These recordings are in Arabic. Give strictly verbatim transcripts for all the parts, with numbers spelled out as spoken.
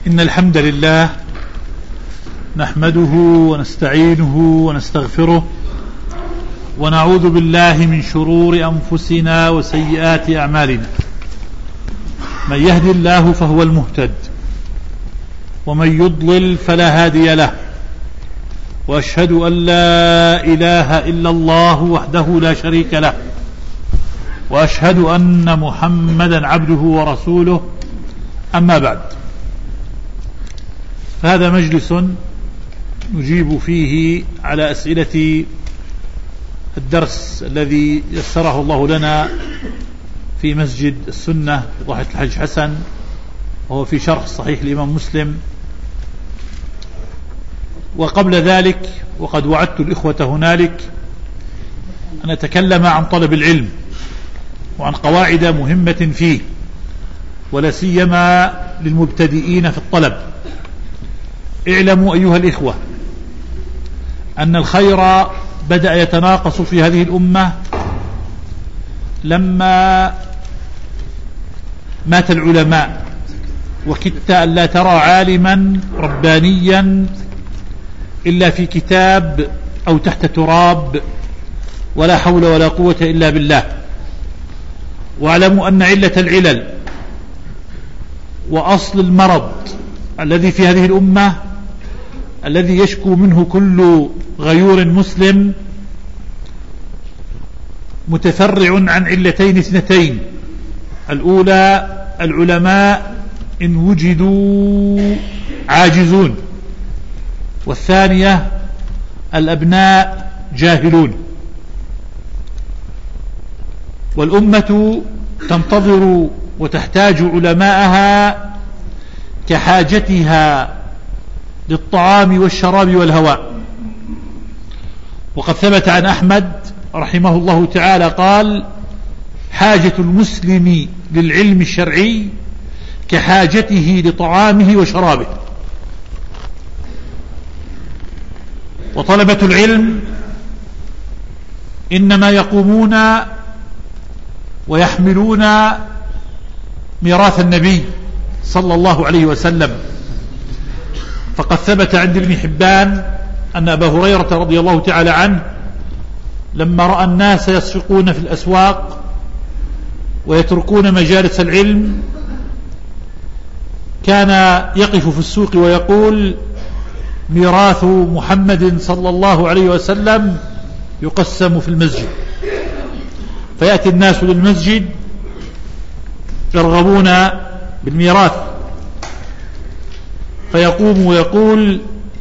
إن الحمد لله نحمده ونستعينه ونستغفره ونعوذ بالله من شرور أنفسنا وسيئات أعمالنا. من يهدي الله فهو المهتد ومن يضلل فلا هادي له، وأشهد أن لا إله إلا الله وحده لا شريك له، وأشهد أن محمدا عبده ورسوله. أما بعد، فهذا مجلس نجيب فيه على أسئلة الدرس الذي يسره الله لنا في مسجد السنة في ضاحية الحج حسن، وهو في شرح صحيح الإمام مسلم. وقبل ذلك وقد وعدت الإخوة هنالك أن أتكلم عن طلب العلم وعن قواعد مهمة فيه، ولا سيما للمبتدئين في الطلب. اعلموا أيها الإخوة أن الخير بدأ يتناقص في هذه الأمة لما مات العلماء، وكدت أن لا ترى عالما ربانيا إلا في كتاب أو تحت تراب، ولا حول ولا قوة إلا بالله. واعلموا أن علة العلل وأصل المرض الذي في هذه الأمة الذي يشكو منه كل غيور مسلم متفرع عن علتين اثنتين: الأولى العلماء إن وجدوا عاجزون، والثانية الأبناء جاهلون. والأمة تنتظر وتحتاج علماءها كحاجتها للطعام والشراب والهواء. وقد ثبت عن أحمد رحمه الله تعالى قال: حاجة المسلم للعلم الشرعي كحاجته لطعامه وشرابه. وطلبة العلم إنما يقومون ويحملون ميراث النبي صلى الله عليه وسلم. فقد ثبت عند ابن حبان أن أبا هريرة رضي الله تعالى عنه لما رأى الناس يصفقون في الأسواق ويتركون مجالس العلم كان يقف في السوق ويقول: ميراث محمد صلى الله عليه وسلم يقسم في المسجد. فيأتي الناس للمسجد يرغبون بالميراث، فيقوم ويقول: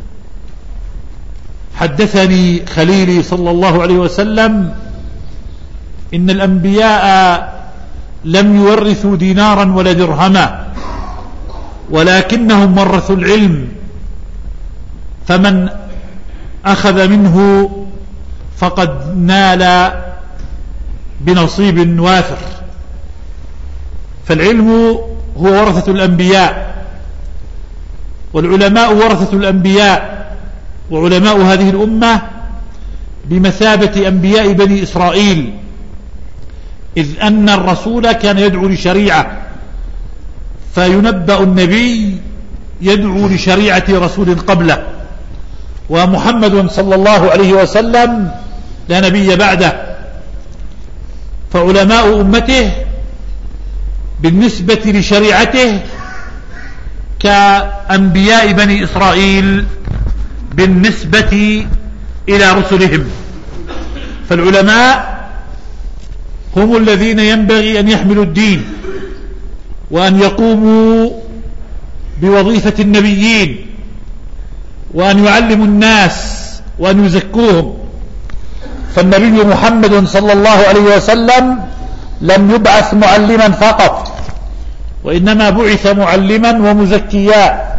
حدثني خليلي صلى الله عليه وسلم إن الأنبياء لم يورثوا دينارا ولا درهما، ولكنهم ورثوا العلم، فمن أخذ منه فقد نال بنصيب وافر. فالعلم هو ورثة الأنبياء، والعلماء ورثة الأنبياء، وعلماء هذه الأمة بمثابة أنبياء بني إسرائيل، إذ أن الرسول كان يدعو لشريعة، فينبأ النبي يدعو لشريعة رسول قبله، ومحمد صلى الله عليه وسلم لا نبي بعده. فعلماء أمته بالنسبة لشريعته كأنبياء بني إسرائيل بالنسبة إلى رسلهم. فالعلماء هم الذين ينبغي أن يحملوا الدين وأن يقوموا بوظيفة النبيين، وأن يعلموا الناس وأن يزكوهم. فالنبي محمد صلى الله عليه وسلم لم يبعث معلما فقط، وإنما بعث معلما ومزكيا.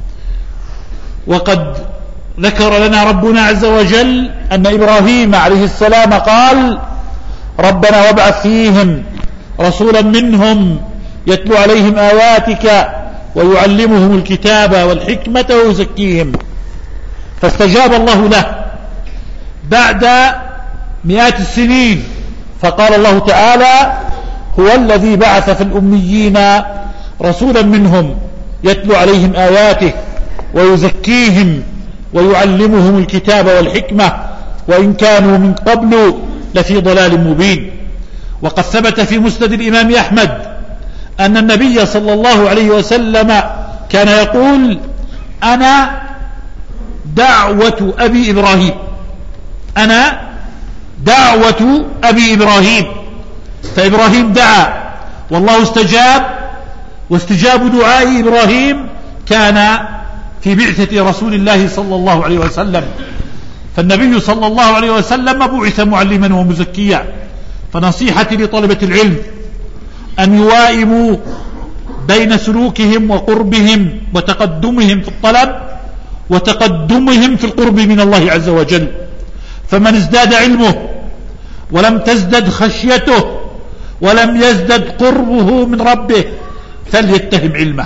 وقد ذكر لنا ربنا عز وجل أن إبراهيم عليه السلام قال: ربنا وابعث فيهم رسولا منهم يتلو عليهم آياتك ويعلمهم الكتاب والحكمة ويزكيهم. فاستجاب الله له بعد مئات السنين، فقال الله تعالى: هو الذي بعث في الأميين رسولا منهم يتلو عليهم آياته ويزكيهم ويعلمهم الكتاب والحكمة وإن كانوا من قبل لفي ضلال مبين. وقد ثبت في مسند الإمام أحمد أن النبي صلى الله عليه وسلم كان يقول: أنا دعوة أبي إبراهيم، أنا دعوة أبي إبراهيم. فإبراهيم دعا والله استجاب، واستجاب دعاء إبراهيم كان في بعثة رسول الله صلى الله عليه وسلم. فالنبي صلى الله عليه وسلم بعث معلما ومزكيا. فنصيحتي لطلبة العلم أن يوائموا بين سلوكهم وقربهم وتقدمهم في الطلب وتقدمهم في القرب من الله عز وجل. فمن ازداد علمه ولم تزدد خشيته ولم يزدد قربه من ربه فليتهم علمه.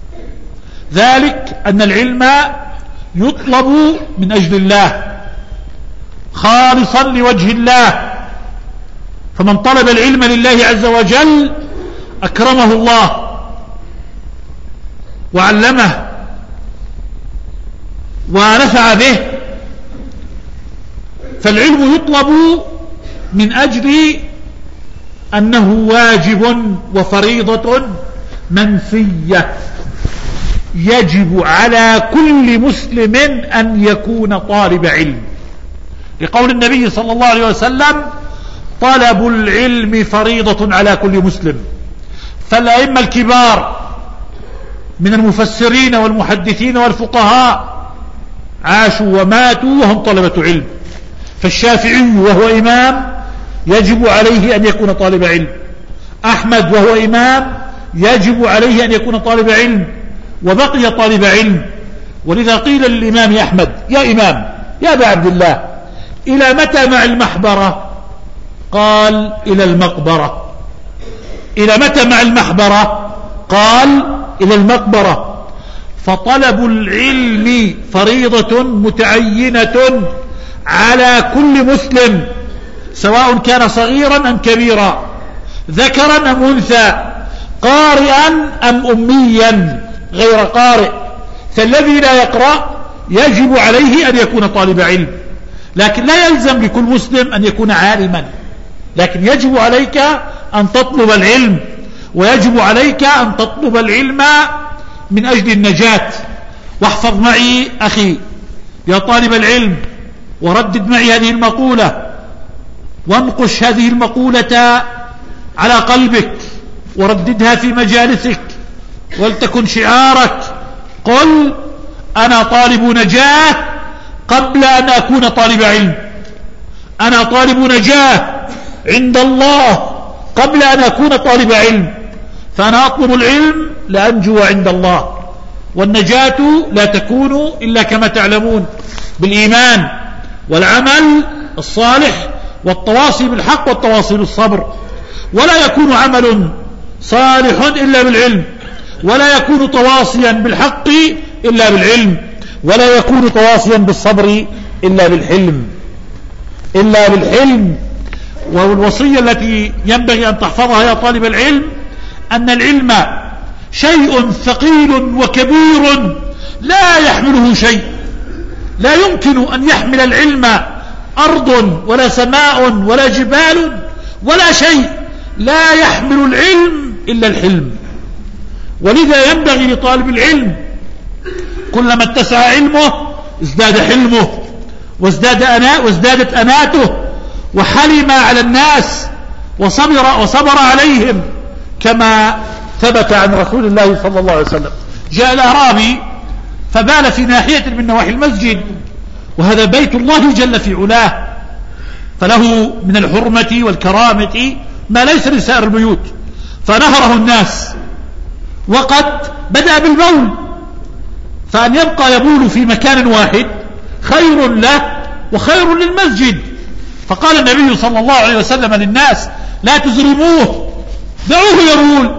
ذلك أن العلم يطلب من أجل الله خالصا لوجه الله. فمن طلب العلم لله عز وجل أكرمه الله وعلمه ونفع به. فالعلم يطلب من أجل أنه واجب وفريضة منسية، يجب على كل مسلم أن يكون طالب علم، لقول النبي صلى الله عليه وسلم: طلب العلم فريضة على كل مسلم. فالأئمة الكبار من المفسرين والمحدثين والفقهاء عاشوا وماتوا وهم طلبة علم. فالشافعي وهو إمام يجب عليه أن يكون طالب علم، أحمد وهو إمام يجب عليه أن يكون طالب علم، وبقي طالب علم. ولذا قيل للإمام أحمد: يا إمام، يا أبا عبد الله، إلى متى مع المحبرة؟ قال: إلى المقبرة. إلى متى مع المحبرة؟ قال: إلى المقبرة. فطلب العلم فريضة متعينة على كل مسلم، سواء كان صغيرا أم كبيرا، ذكرا أم أنثى، قارئا أم أميا غير قارئ. فالذي لا يقرأ يجب عليه أن يكون طالب علم، لكن لا يلزم لكل مسلم أن يكون عالما، لكن يجب عليك أن تطلب العلم، ويجب عليك أن تطلب العلم من أجل النجاة. واحفظ معي أخي يا طالب العلم، وردد معي هذه المقولة، وانقش هذه المقولة على قلبك، ورددها في مجالسك، ولتكن شعارك: قل أنا طالب نجاة قبل أن أكون طالب علم. أنا طالب نجاة عند الله قبل أن أكون طالب علم. فأنا أطلب العلم لأنجو عند الله، والنجاة لا تكون إلا كما تعلمون بالإيمان والعمل الصالح والتواصي بالحق والتواصي بالصبر. ولا يكون عمل صالح إلا بالعلم، ولا يكون تواصيا بالحق إلا بالعلم، ولا يكون تواصيا بالصبر إلا بالحلم إلا بالحلم. والوصية التي ينبغي أن تحفظها يا طالب العلم أن العلم شيء ثقيل وكبير لا يحمله شيء. لا يمكن أن يحمل العلم أرض ولا سماء ولا جبال ولا شيء، لا يحمل العلم إلا الحلم. ولذا ينبغي لطالب العلم كلما اتسع علمه ازداد حلمه، وازداد أنا وازدادت أناته، وحلم على الناس وصبر, وصبر عليهم، كما ثبت عن رسول الله صلى الله عليه وسلم: جاء الأعرابي فبال في ناحية من نواحي المسجد، وهذا بيت الله جل في علاه، فله من الحرمة والكرامة ما ليس لسائر البيوت، فنهره الناس وقد بدأ بالبول، فأن يبقى يبول في مكان واحد خير له وخير للمسجد. فقال النبي صلى الله عليه وسلم للناس: لا تزرموه، دعوه يبول.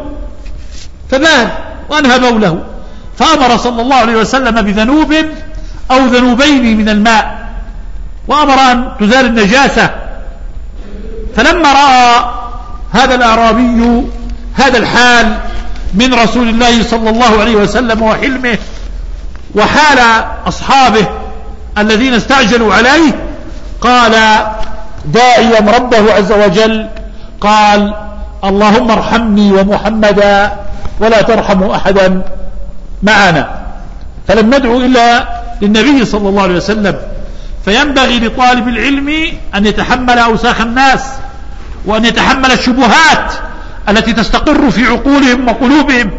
فبال وأنهى بوله، فأمر صلى الله عليه وسلم بذنوب أو ذنوبين من الماء، وأمر أن تزال النجاسة. فلما رأى هذا الأعرابي هذا الحال من رسول الله صلى الله عليه وسلم وحلمه وحال أصحابه الذين استعجلوا عليه، قال داعيا ربه عز وجل، قال اللهم ارحمني ومحمدا ولا ترحموا أحدا معنا. فلم ندعو إلا للنبي صلى الله عليه وسلم. فينبغي لطالب العلم أن يتحمل أوساخ الناس، وأن يتحمل الشبهات التي تستقر في عقولهم وقلوبهم،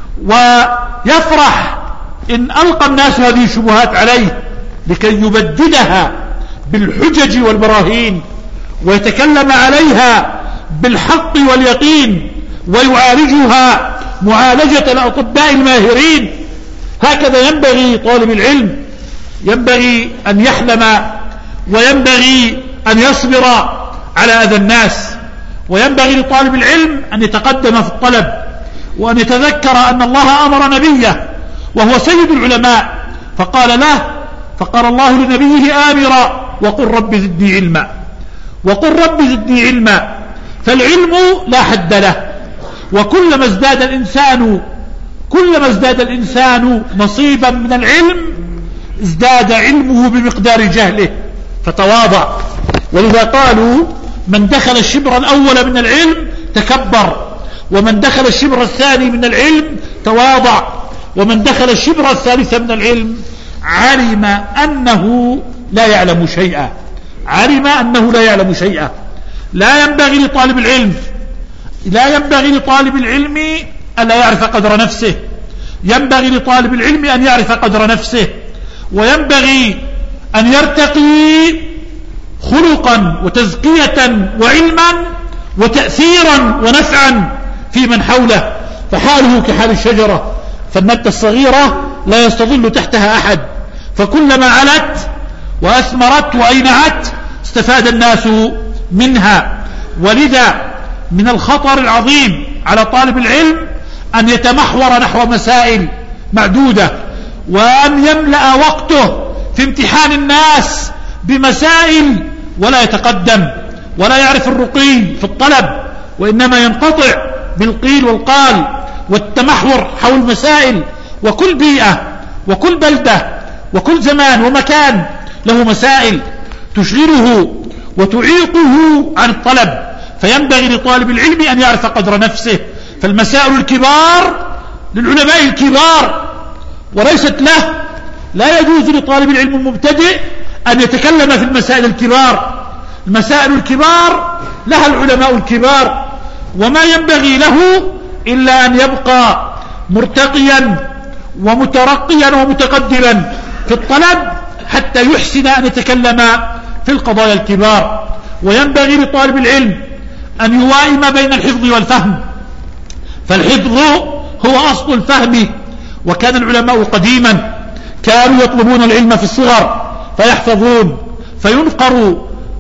ويفرح إن ألقى الناس هذه الشبهات عليه لكي يبددها بالحجج والبراهين، ويتكلم عليها بالحق واليقين، ويعالجها معالجة الأطباء الماهرين. هكذا ينبغي طالب العلم، ينبغي أن يحلم، وينبغي أن يصبر على أذى الناس، وينبغي لطالب العلم أن يتقدم في الطلب، وأن يتذكر أن الله أمر نبيه وهو سيد العلماء فقال له، فقال الله لنبيه آمرا وقل رب زدني علما، وقل رب زدني علما. فالعلم لا حد له، وكلما ازداد الإنسان كلما ازداد الإنسان نصيبا من العلم ازداد علمه بمقدار جهله فتواضع. ولذا قالوا من دخل الشبر الأول من العلم تكبر، ومن دخل الشبر الثاني من العلم تواضع، ومن دخل الشبر الثالث من العلم علم أنه لا يعلم شيئا، علم أنه لا يعلم شيئا. لا ينبغي لطالب العلم لا ينبغي لطالب العلم ألا يعرف قدر نفسه، ينبغي لطالب العلم أن يعرف قدر نفسه، وينبغي أن يرتقي خلقا وتزكية وعلما وتأثيرا ونفعا في من حوله، فحاله كحال الشجرة، فالنبتة الصغيرة لا يستظل تحتها أحد، فكلما علت وأثمرت وأينعت استفاد الناس منها. ولذا من الخطر العظيم على طالب العلم أن يتمحور نحو مسائل معدودة، وأن يملأ وقته في امتحان الناس بمسائل ولا يتقدم ولا يعرف الرقي في الطلب، وإنما ينقطع بالقيل والقال والتمحور حول مسائل. وكل بيئة وكل بلدة وكل زمان ومكان له مسائل تشغله وتعيقه عن الطلب، فينبغي لطالب العلم أن يعرف قدر نفسه. فالمسائل الكبار للعلماء الكبار وليست له. لا يجوز لطالب العلم المبتدئ أن يتكلم في المسائل الكبار، المسائل الكبار لها العلماء الكبار، وما ينبغي له إلا أن يبقى مرتقيا ومترقيا ومتقدما في الطلب حتى يحسن أن يتكلم في القضايا الكبار. وينبغي لطالب العلم أن يوائم بين الحفظ والفهم، فالحفظ هو أصل الفهم. وكان العلماء قديما كانوا يطلبون العلم في الصغر فيحفظون، فينقر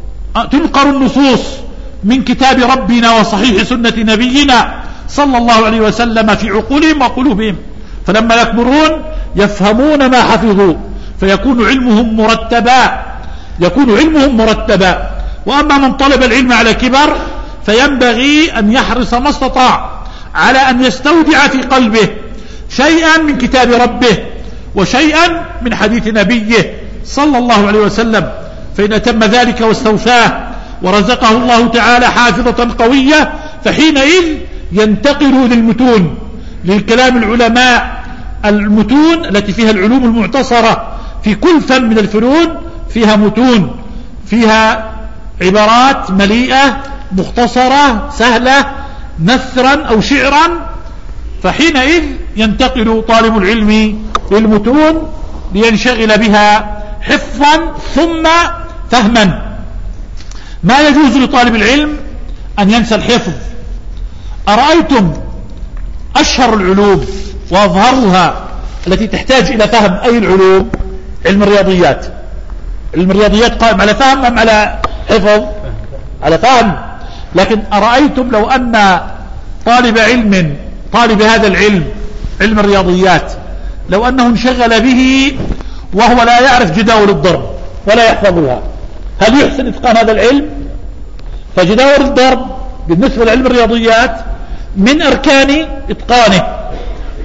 تنقر النصوص من كتاب ربنا وصحيح سنة نبينا صلى الله عليه وسلم في عقولهم وقلوبهم، فلما يكبرون يفهمون ما حفظوا فيكون علمهم مرتبا يكون علمهم مرتبا. وأما من طلب العلم على كبر فينبغي أن يحرص ما استطاع على أن يستودع في قلبه شيئا من كتاب ربه وشيئا من حديث نبيه صلى الله عليه وسلم، فإن أتم ذلك واستوفاه ورزقه الله تعالى حافظة قوية فحينئذ ينتقل للمتون، للكلام العلماء، المتون التي فيها العلوم المعتصرة في كل فن من الفنون، فيها متون، فيها عبارات مليئة مختصرة سهلة نثرا أو شعرا، فحينئذ ينتقل طالب العلم للمتون لينشغل بها حفظا ثم فهما. ما يجوز لطالب العلم أن ينسى الحفظ. أرأيتم أشهر العلوم وأظهرها التي تحتاج إلى فهم أي العلوم؟ علم الرياضيات. علم الرياضيات قائم على فهم أم على حفظ؟ على فهم. لكن أرأيتم لو أن طالب علم طالب هذا العلم علم الرياضيات لو أنه انشغل به وهو لا يعرف جداول الضرب ولا يحفظها، هل يحسن إتقان هذا العلم؟ فجداول الضرب بالنسبة لعلم الرياضيات من أركان إتقانه،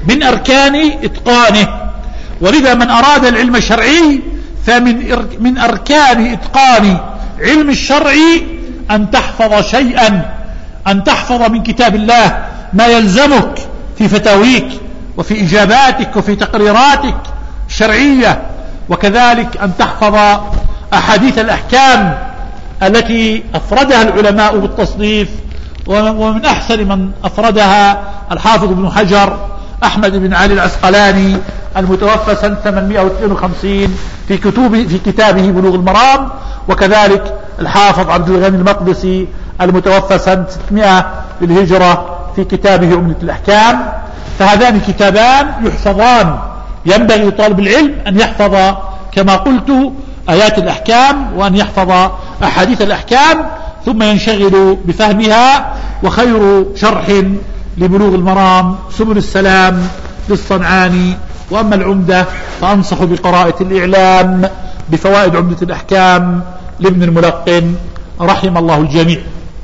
من أركان إتقانه. ولذا من أراد العلم الشرعي فمن من أركان إتقان علم الشرع أن تحفظ شيئا، أن تحفظ من كتاب الله ما يلزمك في فتاويك وفي إجاباتك وفي تقريراتك الشرعية، وكذلك أن تحفظ أحاديث الأحكام التي أفردها العلماء بالتصنيف، ومن أحسن من أفردها الحافظ ابن حجر أحمد بن علي العسقلاني المتوفى سنة ثمانمائة واثنين وخمسين في كتبه في كتابه بلوغ المرام، وكذلك الحافظ عبد الغني المقدسي المتوفى سنة ستمائة للهجرة في كتابه عمدة الأحكام. فهذان كتابان يحفظان، ينبغي طالب العلم أن يحفظ كما قلت آيات الأحكام وأن يحفظ أحاديث الأحكام، ثم ينشغل بفهمها. وخير شرح لبلوغ المرام سبل السلام للصنعاني. وأما العمدة فأنصح بقراءة الإعلام بفوائد عمدة الأحكام لابن الملقن رحم الله الجميع.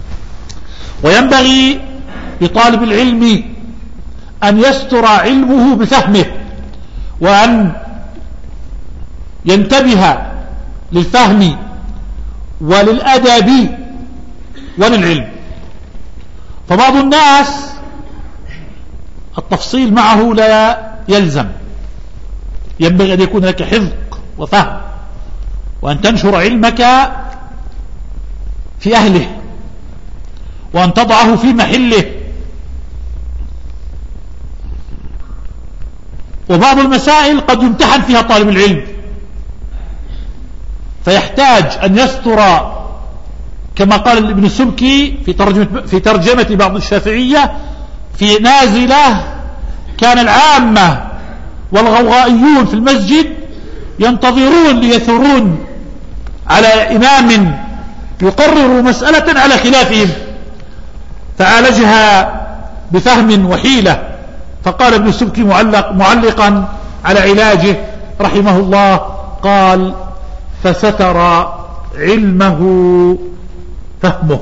وينبغي لطالب العلم أن يستر علمه بفهمه، وأن ينتبه للفهم وللأدب وللعلم. فبعض الناس التفصيل معه لا يلزم، ينبغي أن يكون لك حفظ وفهم، وأن تنشر علمك في أهله، وأن تضعه في محله. وبعض المسائل قد يمتحن فيها طالب العلم، فيحتاج أن يستر كما قال ابن السبكي في ترجمة, في ترجمة بعض الشافعية في نازلة: كان العامة والغوغائيون في المسجد ينتظرون ليثورون على إمام يقرر مسألة على خلافهم، فعالجها بفهم وحيلة. فقال ابن السبكي معلق معلقا على علاجه رحمه الله، قال: فستر علمه فهمه،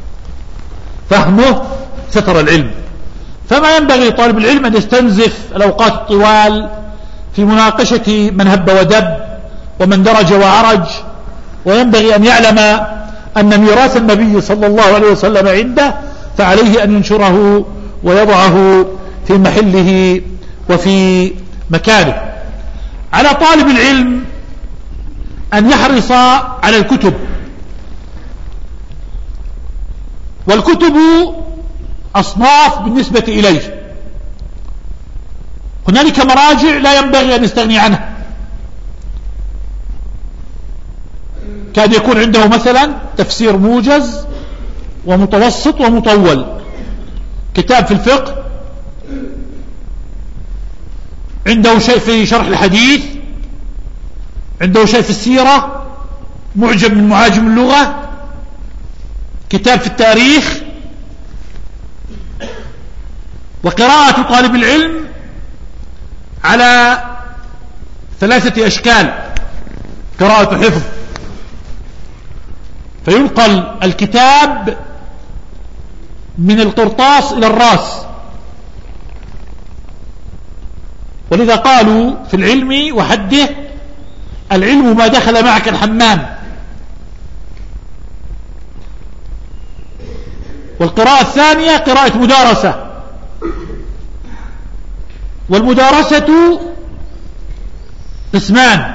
فهمه ستر العلم. فما ينبغي طالب العلم أن يستنزف الأوقات الطوال في مناقشة من هب ودب ومن درج وعرج، وينبغي أن يعلم أن ميراث النبي صلى الله عليه وسلم عنده، فعليه أن ينشره ويضعه في محله وفي مكانه. على طالب العلم أن يحرص على الكتب، والكتب أصناف بالنسبة إليه. هنالك مراجع لا ينبغي أن يستغني عنها، كان يكون عنده مثلا تفسير موجز ومتوسط ومطول، كتاب في الفقه، عنده شيء في شرح الحديث، عنده شيء في السيرة، معجم من معاجم اللغة، كتاب في التاريخ. وقراءة طالب العلم على ثلاثة أشكال: قراءة حفظ، فينقل الكتاب من القرطاس إلى الراس، ولذا قالوا في العلم وحده: العلم ما دخل معك الحمام. والقراءة الثانية قراءة مدارسة، والمدارسة قسمان: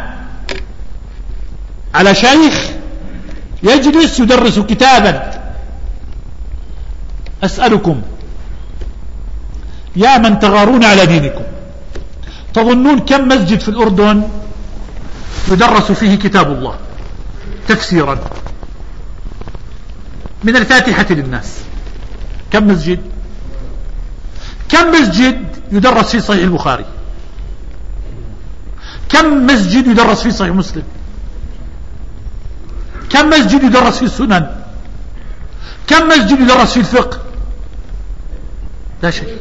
على شيخ يجلس يدرس كتابا. أسألكم يا من تغارون على دينكم، تظنون كم مسجد في الأردن يدرس فيه كتاب الله تفسيرا من الفاتحة للناس؟ كم مسجد؟ كم مسجد يدرس فيه صحيح البخاري؟ كم مسجد يدرس فيه صحيح مسلم؟ كم مسجد يدرس فيه السنن؟ كم مسجد يدرس فيه الفقه؟ لا شيء.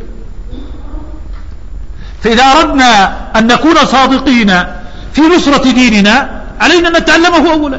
فإذا أردنا أن نكون صادقين في نصرة ديننا علينا أن نتعلمه أولا،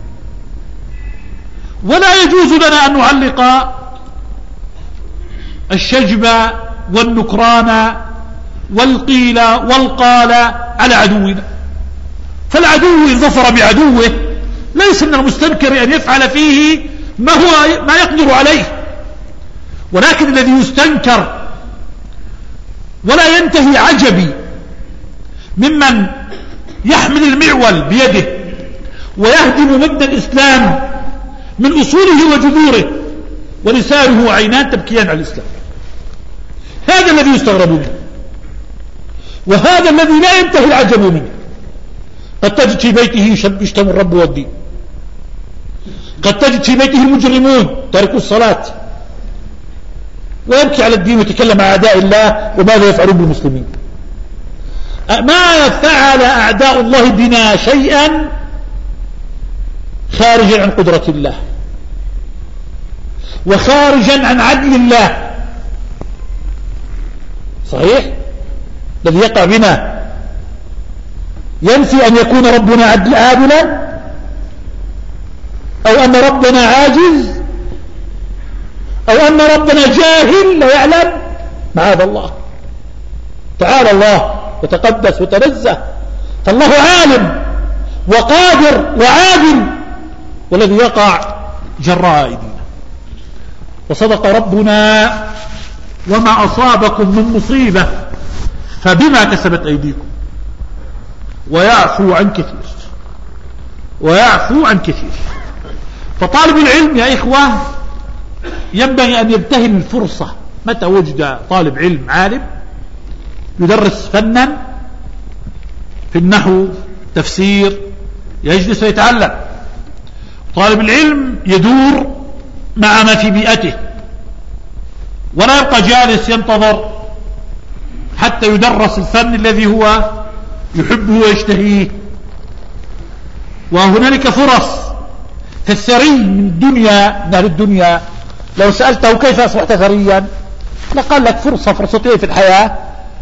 ولا يجوز لنا أن نعلق الشجب والنكران والقيل والقال على عدونا. فالعدو إن ظفر بعدوه ليس من المستنكر أن يفعل فيه ما هو ما يقدر عليه، ولكن الذي يستنكر ولا ينتهي عجبي ممن يحمل المعول بيده ويهدم مبنى الإسلام من أصوله وجذوره ولسانه وعينان تبكيان على الإسلام. هذا الذي يستغرب منه، وهذا الذي لا ينتهي العجب منه. قد تجد في بيته يشتم الرب والدين، قد تجد في بيته المجرمون تاركوا الصلاة ويبكي على الدين ويتكلم عن أعداء الله وماذا يفعلون بالمسلمين. ما فعل أعداء الله بنا شيئا خارجا عن قدرة الله وخارجا عن عدل الله. صحيح الذي يقع بنا ينفي أن يكون ربنا عدل عادلا أو أن ربنا عاجز أو أن ربنا جاهل لا يعلم. معاذ الله، تعالى الله وتقدس وتنزه، فالله عالم وقادر وعادل، والذي يقع جراء أيدينا. وصدق ربنا وما أصابكم من مصيبة فبما كسبت أيديكم ويعفو عن كثير ويعفو عن كثير. فطالب العلم يا إخوة ينبغي أن يبتهل الفرصة متى وجد طالب علم عالم يدرس فنا في النحو تفسير يجلس ويتعلم. طالب العلم يدور مع ما في بيئته ولا يبقى جالس ينتظر حتى يدرس الفن الذي هو يحبه ويشتهيه. وهنالك فرص. فالثري من الدنيا من أهل الدنيا لو سألته كيف أصبحت ثريا لقال لك فرصة فرصتين في الحياة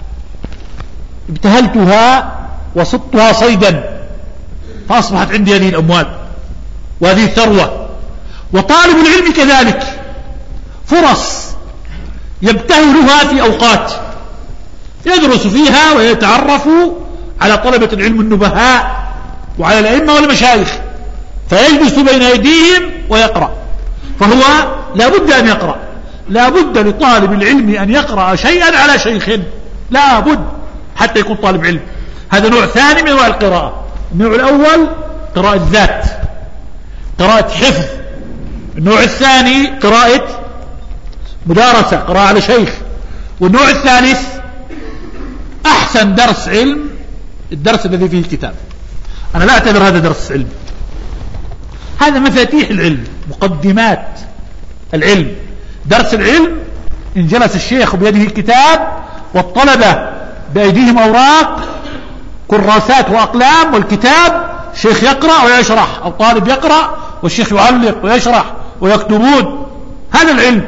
ابتهلتها وصدتها صيدا فأصبحت عندي هذه الأموال وهذه الثروة. وطالب العلم كذلك فرص يبتهلها في أوقات يدرس فيها ويتعرف على طلبة العلم النبهاء وعلى الأئمة والمشايخ فيجلس بين أيديهم ويقرأ. فهو لا بد أن يقرأ، لا بد لطالب العلم أن يقرأ شيئا على شيخ، لا بد حتى يكون طالب علم. هذا نوع ثاني من أنواع القراءة. النوع الأول قراءة ذات، قراءة حفظ. النوع الثاني قراءة مدارسة، قراءة على شيخ. والنوع الثالث أحسن درس علم الدرس الذي فيه الكتاب. أنا لا أعتبر هذا درس علم، هذا مفاتيح العلم، مقدمات العلم. درس العلم إن جلس الشيخ بيده الكتاب والطلبة بأيديهم أوراق كراسات وأقلام والكتاب، الشيخ يقرأ ويشرح أو طالب يقرأ والشيخ يعلق ويشرح ويكتبون. هذا العلم.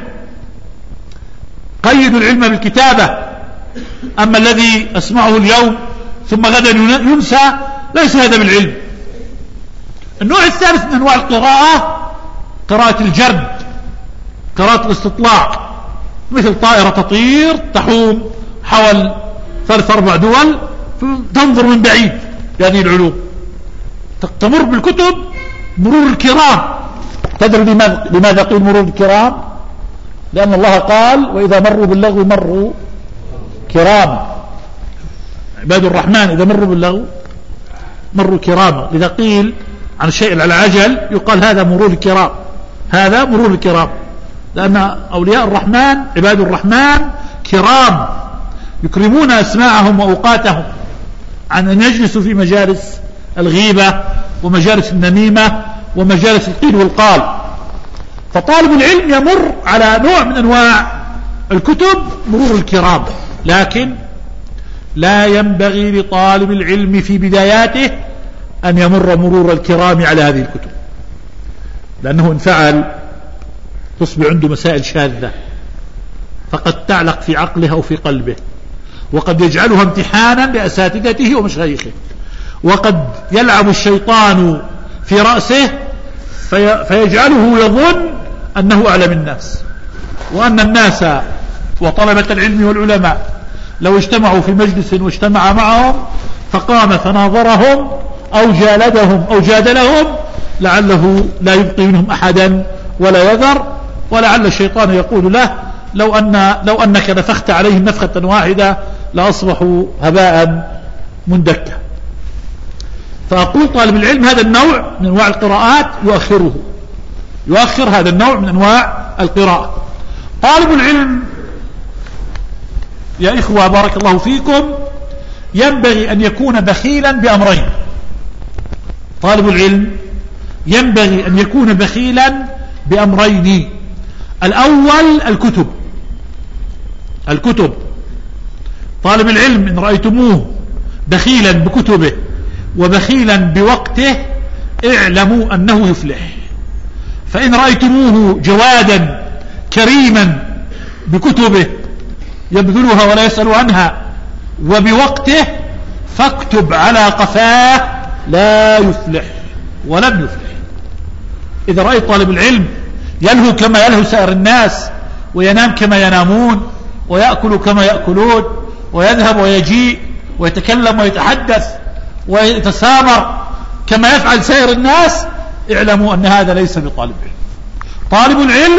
قيدوا العلم بالكتابة. أما الذي أسمعه اليوم ثم غدا ينسى ليس هذا بالعلم. النوع الثالث من أنواع القراءة قراءة الجرد، قراءة الاستطلاع، مثل طائرة تطير تحوم حول ثلاث أربع دول تنظر من بعيد بهذه العلوم، تمر بالكتب مرور الكرام. تدري لماذا, لماذا قيل مرور الكرام؟ لأن الله قال وإذا مروا باللغو مروا كرام. عباد الرحمن إذا مروا باللغو مروا كراما. إذا قيل عن الشيء على العجل يقال هذا مرور الكرام، هذا مرور الكرام، لأن أولياء الرحمن عباد الرحمن كرام يكرمون أسماعهم وأوقاتهم عن أن يجلسوا في مجالس الغيبة ومجالس النميمة ومجالس القيل والقال. فطالب العلم يمر على نوع من أنواع الكتب مرور الكرام، لكن لا ينبغي لطالب العلم في بداياته أن يمر مرور الكرام على هذه الكتب، لأنه إن فعل تصبح عنده مسائل شاذة فقد تعلق في عقله أو في قلبه، وقد يجعلها امتحانا لأساتذته ومشايخه، وقد يلعب الشيطان في رأسه في فيجعله يظن أنه أعلم الناس، وأن الناس وطلبة العلم والعلماء لو اجتمعوا في مجلس واجتمع معهم فقام فناظرهم أو جالدهم أو جادلهم لعله لا يبقي منهم أحدا ولا يذر، ولعل الشيطان يقول له لو, أن لو أنك نفخت عليهم نفخة واحدة لأصبحوا هباء مندكا. فأقول طالب العلم هذا النوع من أنواع القراءات يؤخره، يؤخر هذا النوع من أنواع القراءة. طالب العلم يا إخوة بارك الله فيكم ينبغي أن يكون بخيلا بأمرين. طالب العلم ينبغي أن يكون بخيلا بأمرين. الأول الكتب، الكتب. طالب العلم إن رأيتموه بخيلا بكتبه وبخيلا بوقته اعلموا أنه يفلح. فإن رأيتموه جوادا كريما بكتبه يبذلها ولا يسأل عنها وبوقته فاكتب على قفاه لا يفلح ولم يفلح. إذا رأيت طالب العلم يلهو كما يلهو سائر الناس وينام كما ينامون ويأكل كما يأكلون ويذهب ويجيء ويتكلم ويتحدث ويتسامر كما يفعل سائر الناس اعلموا أن هذا ليس بطالب علم. طالب العلم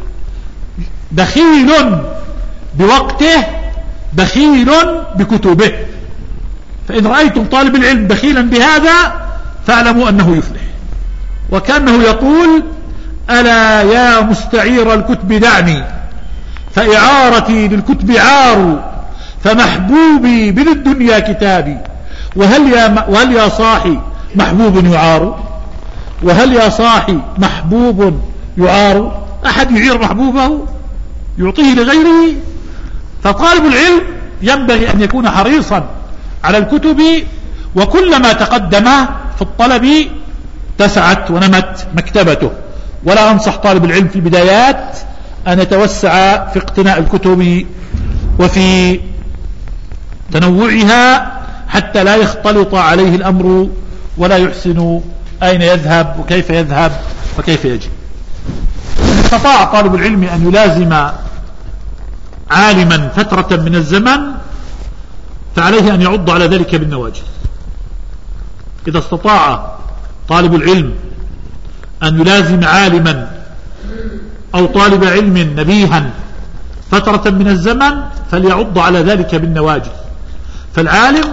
بخيل بوقته بخيل بكتبه. فإن رأيتم طالب العلم بخيلا بهذا فاعلموا أنه يفلح. وكأنه يقول ألا يا مستعير الكتب دعني فإعارتي للكتب عار فمحبوبي بذي الدنيا كتابي وهل يا, وهل يا صاحي محبوب يعار وهل يا صاحي محبوب يعار. أحد يعير محبوبه يعطيه لغيره. فطالب العلم ينبغي أن يكون حريصا على الكتب وكلما تقدم في الطلب تسعت ونمت مكتبته. ولا أنصح طالب العلم في البدايات أن يتوسع في اقتناء الكتب وفي تنوعها حتى لا يختلط عليه الأمر ولا يحسن أين يذهب وكيف يذهب وكيف يجي. إن استطاع طالب العلم أن يلازم عالما فترة من الزمن فعليه أن يعض على ذلك بالنواجذ. إذا استطاع طالب العلم أن يلازم عالما أو طالب علم نبيها فترة من الزمن فليعض على ذلك بالنواجذ. فالعالم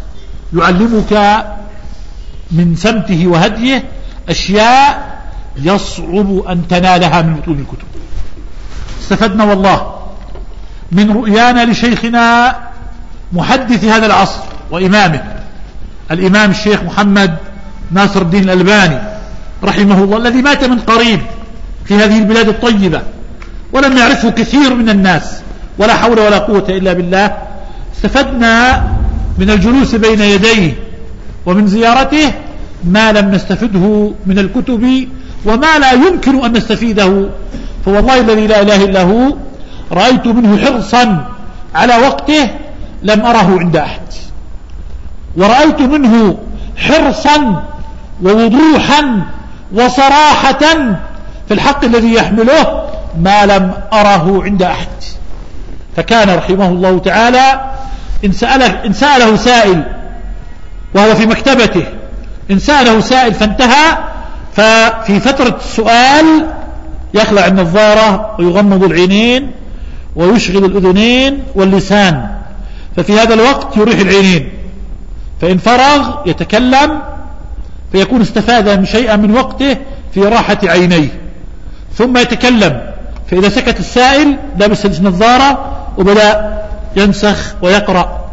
يعلمك من سمته وهديه أشياء يصعب أن تنالها من بطون الكتب. استفدنا والله من رؤيانا لشيخنا محدث هذا العصر وإمامه الإمام الشيخ محمد ناصر الدين الألباني رحمه الله الذي مات من قريب في هذه البلاد الطيبة ولم يعرفه كثير من الناس ولا حول ولا قوة إلا بالله. استفدنا من الجلوس بين يديه ومن زيارته ما لم نستفده من الكتب وما لا يمكن أن نستفيده. فوالله الذي لا إله إلا هو رأيت منه حرصا على وقته لم أره عند أحد، ورأيت منه حرصا ووضوحا وصراحة في الحق الذي يحمله ما لم أره عند أحد. فكان رحمه الله تعالى إن سأله, إن سأله سائل وهو في مكتبته إن سأله سائل فانتهى ففي فترة السؤال يخلع النظارة ويغمض العينين ويشغل الأذنين واللسان. ففي هذا الوقت يريح العينين فإن فرغ يتكلم فيكون استفاد شيئا من وقته في راحة عينيه ثم يتكلم. فإذا سكت السائل لابس النظارة وبدأ ينسخ ويقرأ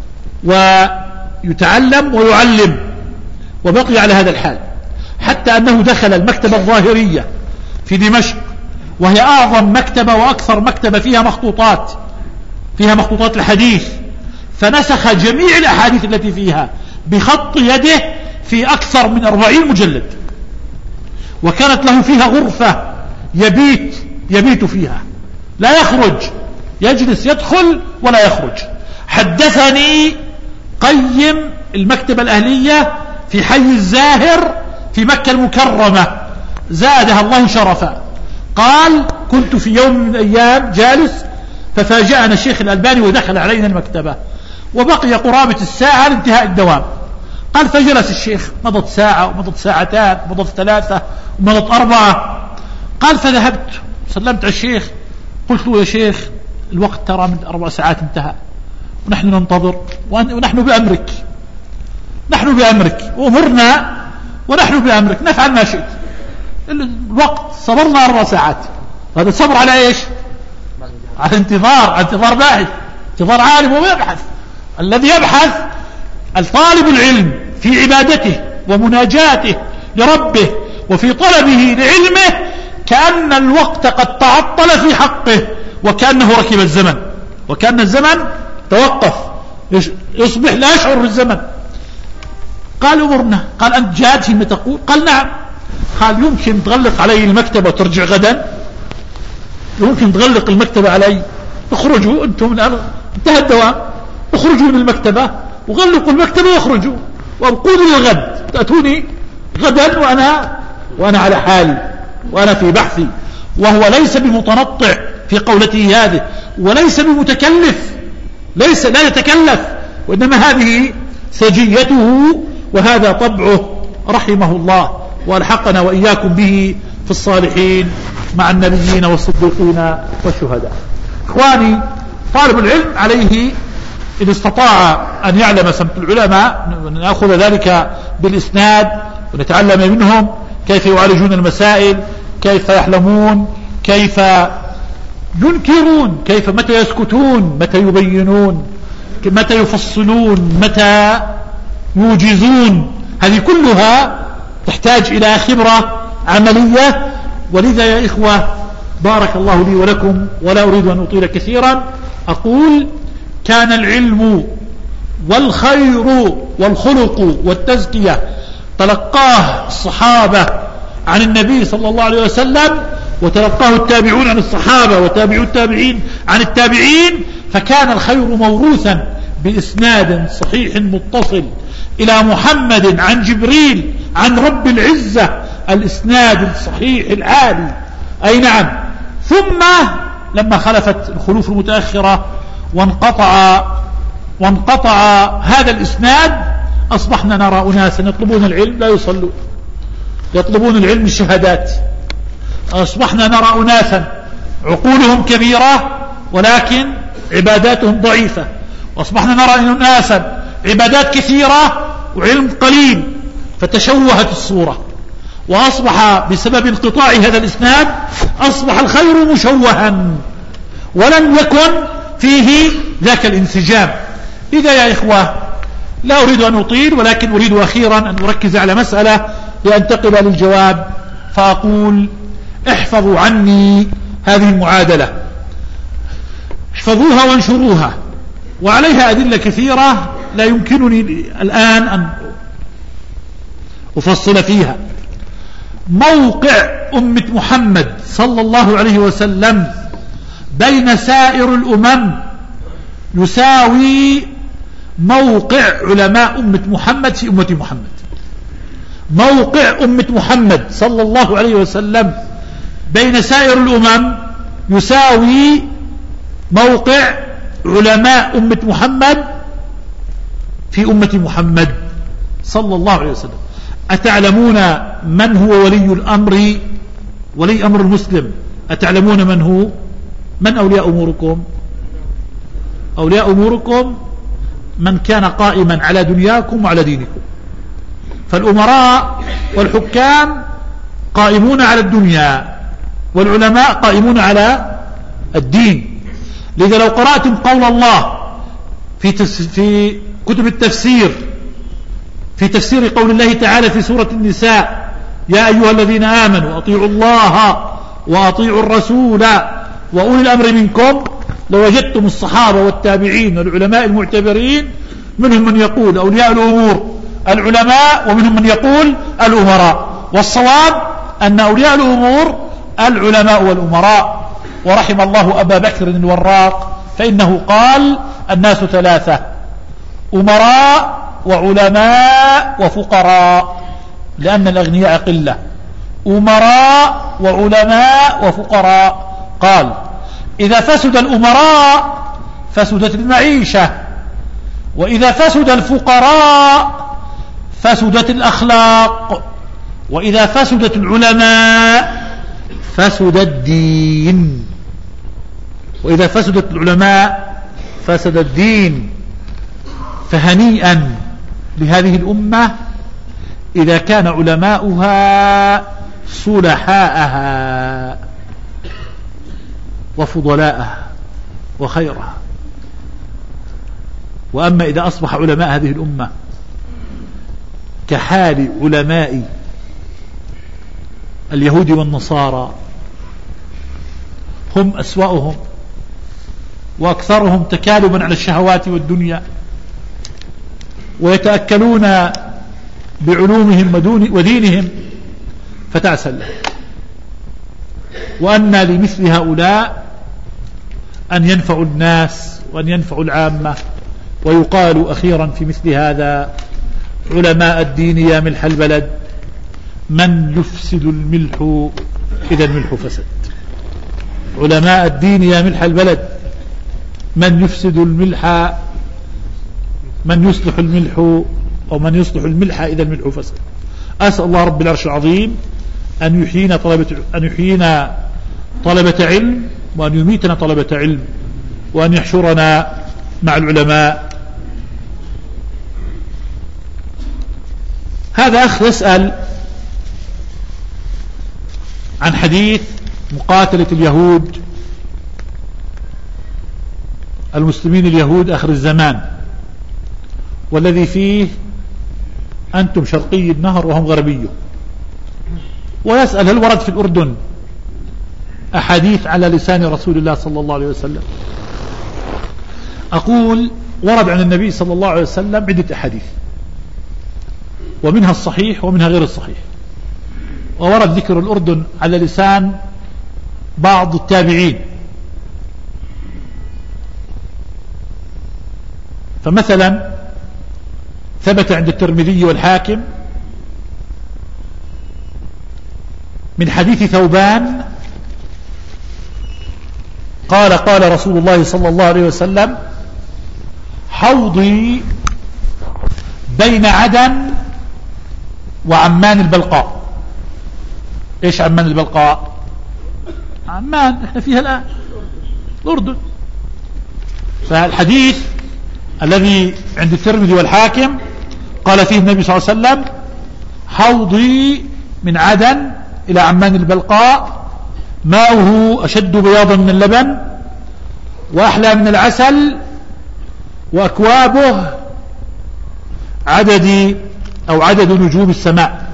ويتعلم ويعلم وبقي على هذا الحال حتى أنه دخل المكتبة الظاهرية في دمشق وهي أعظم مكتبة وأكثر مكتبة فيها مخطوطات فيها مخطوطات الحديث فنسخ جميع الأحاديث التي فيها بخط يده في أكثر من أربعين مجلد. وكانت له فيها غرفة يبيت يبيت فيها لا يخرج يجلس يدخل ولا يخرج. حدثني قيم المكتبة الأهلية في حي الزاهر في مكة المكرمة زادها الله شرفا قال كنت في يوم من الأيام جالس ففاجأنا الشيخ الألباني ودخل علينا المكتبة، وبقي قرابة الساعة لانتهاء الدوام. قال فجلس الشيخ، مضت ساعة ومضت ساعتان ومضت ثلاثة ومضت أربعة. قال فذهبت سلمت على الشيخ، قلت له يا شيخ الوقت ترى من أربع ساعات انتهى ونحن ننتظر ونحن بأمرك، نحن بأمرك وأمرنا ونحن بأمرك نفعل ما شئت. الوقت صبرنا أربع ساعات، هذا الصبر على إيش؟ على انتظار، على انتظار باحث، انتظار عالم ويبحث. الذي يبحث الطالب العلم في عبادته ومناجاته لربه وفي طلبه لعلمه كأن الوقت قد تعطل في حقه، وكأنه ركب الزمن، وكأن الزمن توقف، يصبح لا يشعر بالزمن. قال أمرنا. قال أنت جاد فيما تقول؟ قال نعم. قال يمكن تغلق علي المكتبة وترجع غدا؟ يمكن تغلق المكتبة علي؟ اخرجوا أنتم من الأرض، انتهى الدوام، اخرجوا من المكتبة وغلقوا المكتبة واخرجوا وابقوا لي الغد، تأتوني غدا وأنا وأنا على حالي وأنا في بحثي. وهو ليس بمتنطع في قولته هذه، وليس بمتكلف، ليس لا يتكلف، وإنما هذه سجيته وهذا طبعه رحمه الله، والحقنا وإياكم به في الصالحين مع النبيين والصديقين والشهداء. إخواني، طالب العلم عليه إذا استطاع أن يعلم سمت العلماء، نأخذ ذلك بالإسناد ونتعلم منهم كيف يعالجون المسائل، كيف يحلمون، كيف ينكرون، كيف متى يسكتون، متى يبينون، متى يفصلون، متى يوجزون. هذه كلها تحتاج إلى خبرة عملية. ولذا يا إخوة بارك الله لي ولكم، ولا أريد أن أطيل كثيرا، أقول كان العلم والخير والخلق والتزكية تلقاه الصحابة عن النبي صلى الله عليه وسلم، وتلقاه التابعون عن الصحابة وتابعوا التابعين عن التابعين، فكان الخير موروثا بإسناد صحيح متصل إلى محمد عن جبريل عن رب العزة، الإسناد الصحيح العالي. أي نعم. ثم لما خلفت الخلوف المتأخرة وانقطع وانقطع هذا الإسناد، أصبحنا نرى أناسا يطلبون العلم لا يصلون، يطلبون العلم الشهادات. أصبحنا نرى أناسا عقولهم كبيرة ولكن عباداتهم ضعيفة، وأصبحنا نرى أناسا عبادات كثيرة وعلم قليل، فتشوهت الصورة، وأصبح بسبب انقطاع هذا الإسناد أصبح الخير مشوها ولم يكن فيه ذاك الانسجام. إذا يا إخوة لا أريد أن أطيل، ولكن أريد أخيرا أن أركز على مسألة لأنتقل للجواب، فأقول احفظوا عني هذه المعادلة، احفظوها وانشروها، وعليها أدلة كثيرة لا يمكنني الآن أن أفصل فيها. موقع أمة محمد صلى الله عليه وسلم بين سائر الأمم يساوي موقع علماء أمة محمد في أمة محمد. موقع أمة محمد صلى الله عليه وسلم بين سائر الأمم يساوي موقع علماء أمة محمد في أمة محمد صلى الله عليه وسلم. أتعلمون من هو ولي الأمر، ولي أمر المسلم؟ أتعلمون من هو؟ من أولياء أموركم؟ أولياء أموركم من كان قائما على دنياكم وعلى دينكم. فالأمراء والحكام قائمون على الدنيا، والعلماء قائمون على الدين. لذا لو قرأتم قول الله في, في كتب التفسير في تفسير قول الله تعالى في سورة النساء: يا أيها الذين آمنوا أطيعوا الله وأطيعوا الرسول وأولي الأمر منكم، لوجدتم الصحابة والتابعين والعلماء المعتبرين منهم من يقول أولياء الأمور العلماء، ومنهم من يقول الأمراء. والصواب أن أولياء الأمور العلماء والأمراء. ورحم الله أبا بكر الوراق فإنه قال: الناس ثلاثة: أمراء وعلماء وفقراء، لأن الأغنياء قلة. أمراء وعلماء وفقراء. قال: إذا فسد الأمراء فسدت المعيشة، وإذا فسد الفقراء فسدت الأخلاق، وإذا فسدت العلماء فسد الدين، وإذا فسدت العلماء فسد الدين. فهنيئا لهذه الأمة إذا كان علماؤها صلحاءها وفضلاءها وخيرها. وأما إذا أصبح علماء هذه الأمة كحال علماء اليهود والنصارى، هم أسوأهم وأكثرهم تكالبا على الشهوات والدنيا، ويتأكلون بعلومهم ودينهم، فتعسى الله. وأن لمثل هؤلاء أن ينفعوا الناس وأن ينفعوا العامة. ويقال أخيرا في مثل هذا: علماء الدين يا ملح البلد، من يفسد الملح إذا الملح فسد. علماء الدين يا ملح البلد، من يفسد الملح، من يصلح الملح أو من يصلح الملح إذا الملح فسد. أسأل الله رب العرش العظيم أن يحيينا طلبة أن يحيينا طلبة علم، وأن يميتنا طلبة علم، وأن يحشرنا مع العلماء. هذا أخ يسأل عن حديث مقاتلة اليهود المسلمين اليهود آخر الزمان، والذي فيه أنتم شرقي النهر وهم غربيه. ويسأل: هل ورد في الأردن أحاديث على لسان رسول الله صلى الله عليه وسلم؟ أقول: ورد عن النبي صلى الله عليه وسلم عدة أحاديث، ومنها الصحيح ومنها غير الصحيح. وورد ذكر الأردن على لسان بعض التابعين. فمثلا ثبت عند الترمذي والحاكم من حديث ثوبان قال: قال رسول الله صلى الله عليه وسلم: حوضي بين عدن وعمان البلقاء. ايش عمان البلقاء؟ عمان احنا فيها الآن، الأردن. فالحديث الذي عند الترمذي والحاكم قال فيه النبي صلى الله عليه وسلم: حوضي من عدن إلى عمان البلقاء، ماؤه أشد بياضا من اللبن وأحلى من العسل، وأكوابه عدد أو عدد نجوم السماء.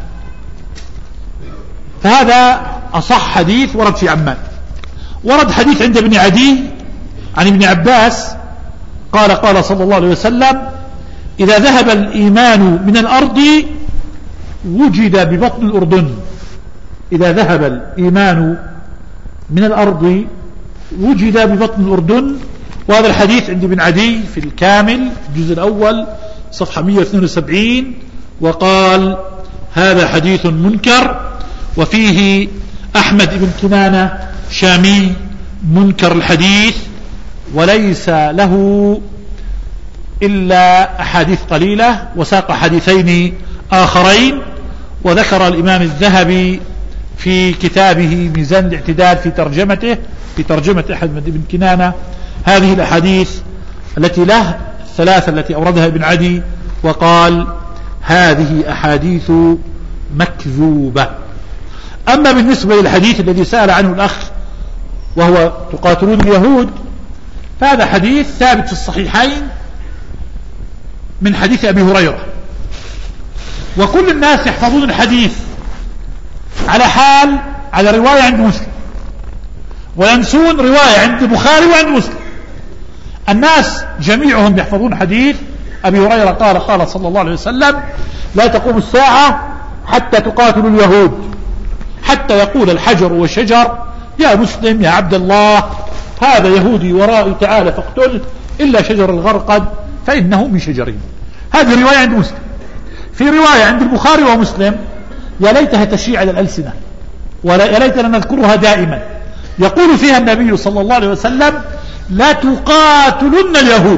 فهذا أصح حديث ورد في عمان. ورد حديث عند ابن عدي عن ابن عباس قال: قال صلى الله عليه وسلم: إذا ذهب الإيمان من الأرض وجد ببطن الأردن. إذا ذهب الإيمان من الأرض وجد ببطن الأردن. وهذا الحديث عند ابن عدي في الكامل الجزء الأول صفحة مئة واثنين وسبعين، وقال: هذا حديث منكر. وفيه أحمد بن كنانة شامي منكر الحديث، وليس له إلا أحاديث قليلة، وساق حديثين آخرين. وذكر الإمام الذهبي في كتابه ميزان الاعتدال في ترجمته في ترجمة أحمد بن كنانة هذه الأحاديث التي له الثلاثة التي أوردها ابن عدي، وقال: هذه أحاديث مكذوبة. أما بالنسبة للحديث الذي سأل عنه الأخ وهو تقاتلون اليهود، فهذا حديث ثابت في الصحيحين من حديث أبي هريرة، وكل الناس يحفظون الحديث على حال على رواية عند مسلم، وينسون رواية عند البخاري وعند مسلم. الناس جميعهم يحفظون حديث أبي هريرة قال: قال صلى الله عليه وسلم: لا تقوم الساعة حتى تقاتلوا اليهود، حتى يقول الحجر والشجر: يا مسلم يا عبد الله، هذا يهودي ورائي، تعالى فاقتله، إلا شجر الغرقد فإنه من شجرهم. هذه رواية عند مسلم. في رواية عند البخاري ومسلم يا ليتها تشيع على الألسنة، ويا ليتنا نذكرها دائما: يقول فيها النبي صلى الله عليه وسلم لا تقاتلن اليهود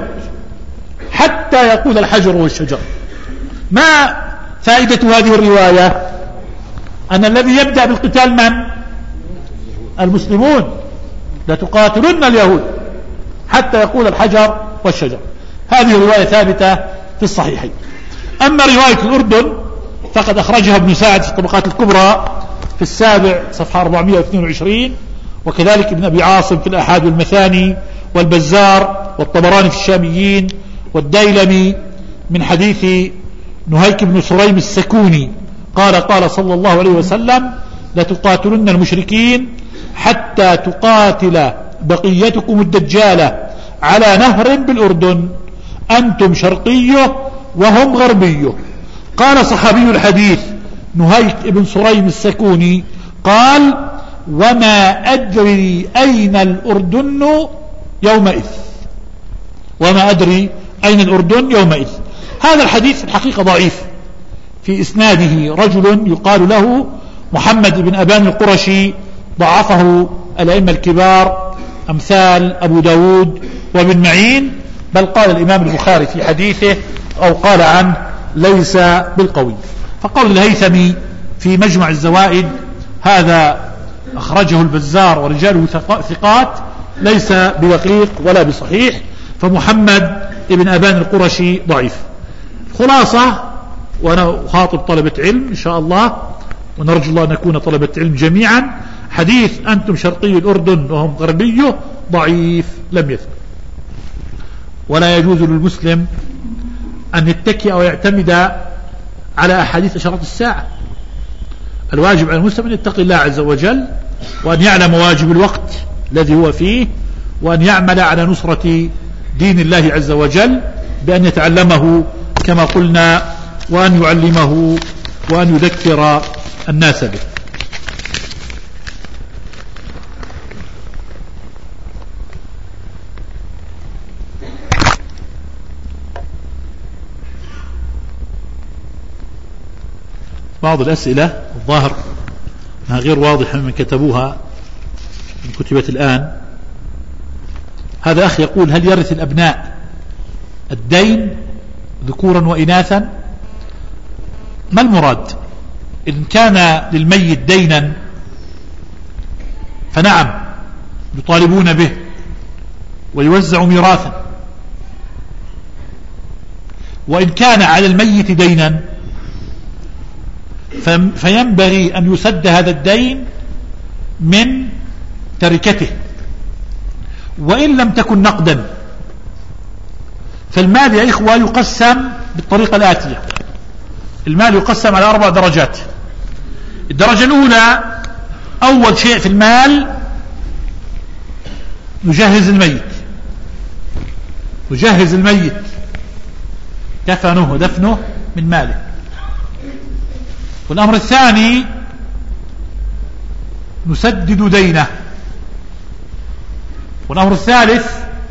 حتى يقول الحجر والشجر. ما فائدة هذه الرواية؟ أن الذي يبدأ بالقتال من؟ المسلمون. لا تقاتلن اليهود حتى يقول الحجر والشجر. هذه رواية ثابتة في الصحيحين. أما رواية الأردن فقد أخرجها ابن سعد في الطبقات الكبرى في السابع صفحة أربعمائة واثنين وعشرين، وكذلك ابن أبي عاصم في الآحاد والمثاني، والبزار والطبراني في الشاميين، والديلمي من حديث نهيك بن سريم السكوني قال قال صلى الله عليه وسلم لتقاتلن المشركين حتى تقاتل بقيتكم الدجالة على نهر بالأردن أنتم شرقيه وهم غربيه. قال صحابي الحديث نهيك بن سريم السكوني قال وما أدري أين الأردن يومئذ، وما أدري أين الأردن يومئذ. هذا الحديث الحقيقة ضعيف، في إسناده رجل يقال له محمد بن أبان القرشي، ضعفه الأئمة الكبار أمثال أبو داود وابن معين، بل قال الإمام البخاري في حديثه أو قال عنه ليس بالقوي. فقول الهيثمي في مجمع الزوائد هذا أخرجه البزار ورجاله ثقات ليس بدقيق ولا بصحيح، فمحمد ابن أبان القرشي ضعيف. خلاصة، وأنا أخاطب طلبة علم إن شاء الله ونرجو الله أن نكون طلبة علم جميعا، حديث أنتم شرقي الأردن وهم غربيه ضعيف لم يثبت. ولا يجوز للمسلم أن يتكئ أو يعتمد على أحاديث أشراط الساعة. الواجب على المسلم أن يتقي الله عز وجل، وأن يعلم واجب الوقت الذي هو فيه، وأن يعمل على نصرة دين الله عز وجل بأن يتعلمه كما قلنا، وأن يعلمه وأن يذكر الناس به. بعض الأسئلة الظاهر أنها غير واضحة من كتبوها من كتبت الآن. هذا أخ يقول هل يرث الأبناء الدين ذكورا وإناثا؟ ما المراد؟ إن كان للميت دينا فنعم يطالبون به ويوزع ميراثا، وإن كان على الميت دينا فينبغي أن يسد هذا الدين من تركته. وإن لم تكن نقدا فالمال يا إخوة يقسم بالطريقة الآتية. المال يقسم على أربع درجات. الدرجة الأولى أول شيء في المال نجهز الميت، نجهز الميت كفنه ودفنه من ماله. والأمر الثاني نسدد دينه. والأمر الثالث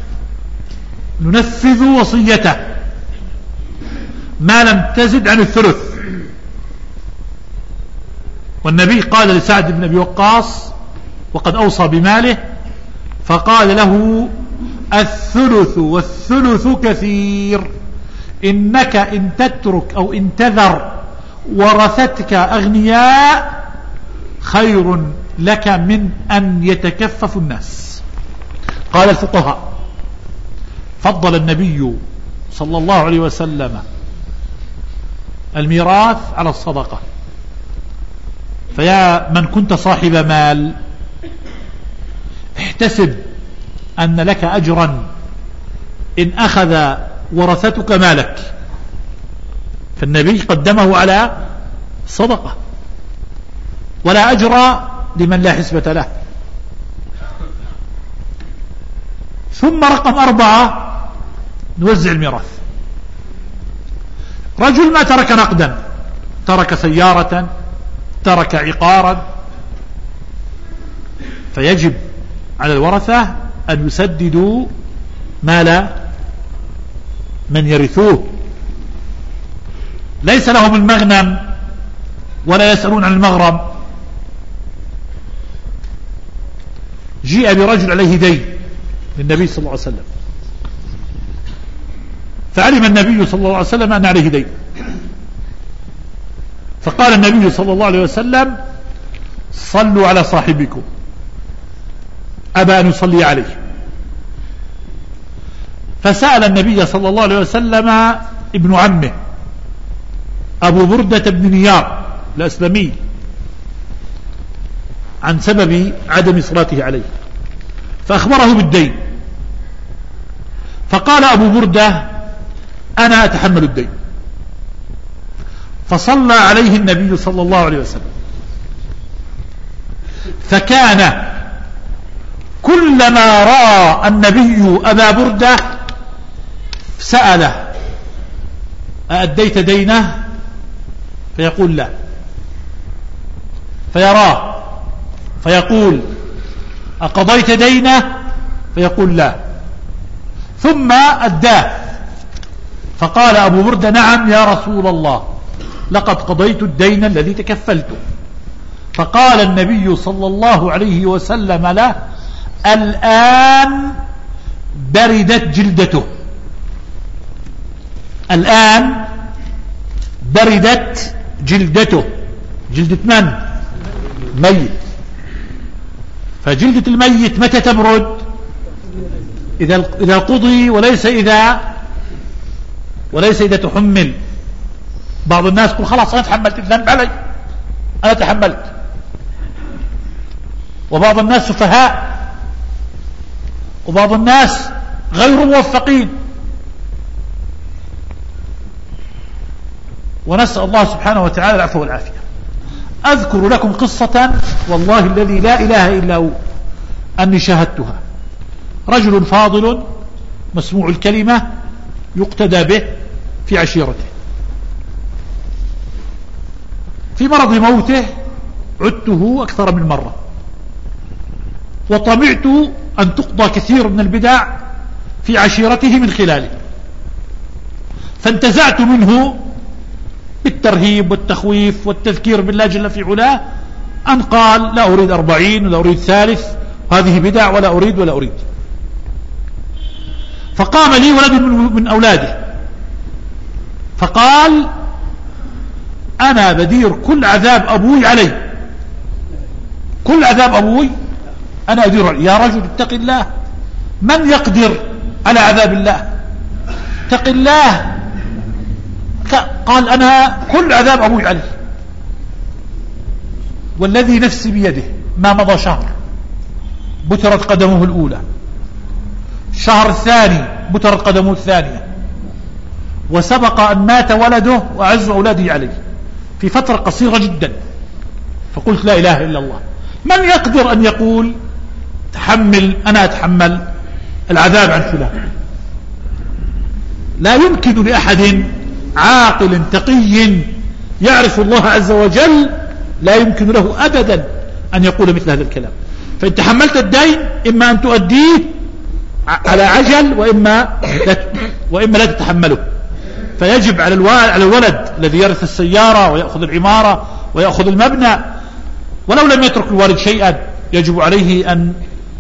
ننفذ وصيته ما لم تزد عن الثلث. والنبي قال لسعد بن أبي وقاص وقد أوصى بماله فقال له الثلث والثلث كثير، إنك إن تترك أو إن تذر ورثتك أغنياء خير لك من أن يتكفف الناس. قال الفقهاء فضل النبي صلى الله عليه وسلم الميراث على الصدقة. فيا من كنت صاحب مال احتسب أن لك أجرا إن أخذ ورثتك مالك، فالنبي قدمه على صدقة، ولا أجر لمن لا حسبة له. ثم رقم أربعة نوزع الميراث. رجل ما ترك نقدا، ترك سيارة، ترك عقارا، فيجب على الورثة أن يسددوا مال من يرثوه. ليس لهم المغنم ولا يسألون عن المغرم. جيء برجل عليه دين للنبي صلى الله عليه وسلم، فعلم النبي صلى الله عليه وسلم أن عليه دين، فقال النبي صلى الله عليه وسلم صلوا على صاحبكم، أبى أن يصلي عليه. فسأل النبي صلى الله عليه وسلم ابن عمه أبو بردة بن نيار الأسلمي عن سبب عدم صلاته عليه، فأخبره بالدين، فقال أبو بردة أنا أتحمل الدين، فصلى عليه النبي صلى الله عليه وسلم. فكان كلما رأى النبي أبا بردة سأله أأديت دينه؟ فيقول لا، فيراه فيقول أقضيت دينه؟ فيقول لا، ثم أداه، فقال أبو بردة نعم يا رسول الله لقد قضيت الدين الذي تكفلته. فقال النبي صلى الله عليه وسلم له الآن بردت جلدته، الآن بردت جلدته. جلدة من؟ ميت. فجلدة الميت متى تبرد؟ إذا إذا قضي، وليس إذا وليس إذا تحمل. بعض الناس يقول خلاص أنا تحملت الذنب علي، أنا تحملت. وبعض الناس سفهاء، وبعض الناس غير موفقين، ونسأل الله سبحانه وتعالى العفو والعافية. أذكر لكم قصة والله الذي لا إله إلا هو أني شاهدتها. رجل فاضل مسموع الكلمة يقتدى به في عشيرته، في مرض موته عدته أكثر من مرة، وطمعت أن تقضى كثير من البدع في عشيرته من خلاله، فانتزعت منه بالترهيب والتخويف والتذكير بالله جل في علاه أن قال لا أريد أربعين ولا أريد ثالث، هذه بدع ولا أريد ولا أريد. فقام لي ولد من أولاده فقال أنا بدير كل عذاب أبوي علي، كل عذاب أبوي أنا أدير علي. يا رجل اتق الله، من يقدر على عذاب الله؟ اتق الله. قال أنا كل عذاب أبوي علي، والذي نفسي بيده ما مضى شهر بترت قدمه الأولى، الشهر الثاني بترت قدمه الثانية، وسبق أن مات ولده وأعز أولاده عليه في فترة قصيرة جدا. فقلت لا إله إلا الله، من يقدر أن يقول تحمل أنا أتحمل العذاب عن فلان؟ لا يمكن لأحد عاقل تقي يعرف الله عز وجل، لا يمكن له أبدا أن يقول مثل هذا الكلام. فإن تحملت الدين إما أن تؤديه على عجل وإما لا وإما لا تتحمله. فيجب على الولد الذي يرث السيارة ويأخذ العمارة ويأخذ المبنى ولو لم يترك الوالد شيئا، يجب عليه أن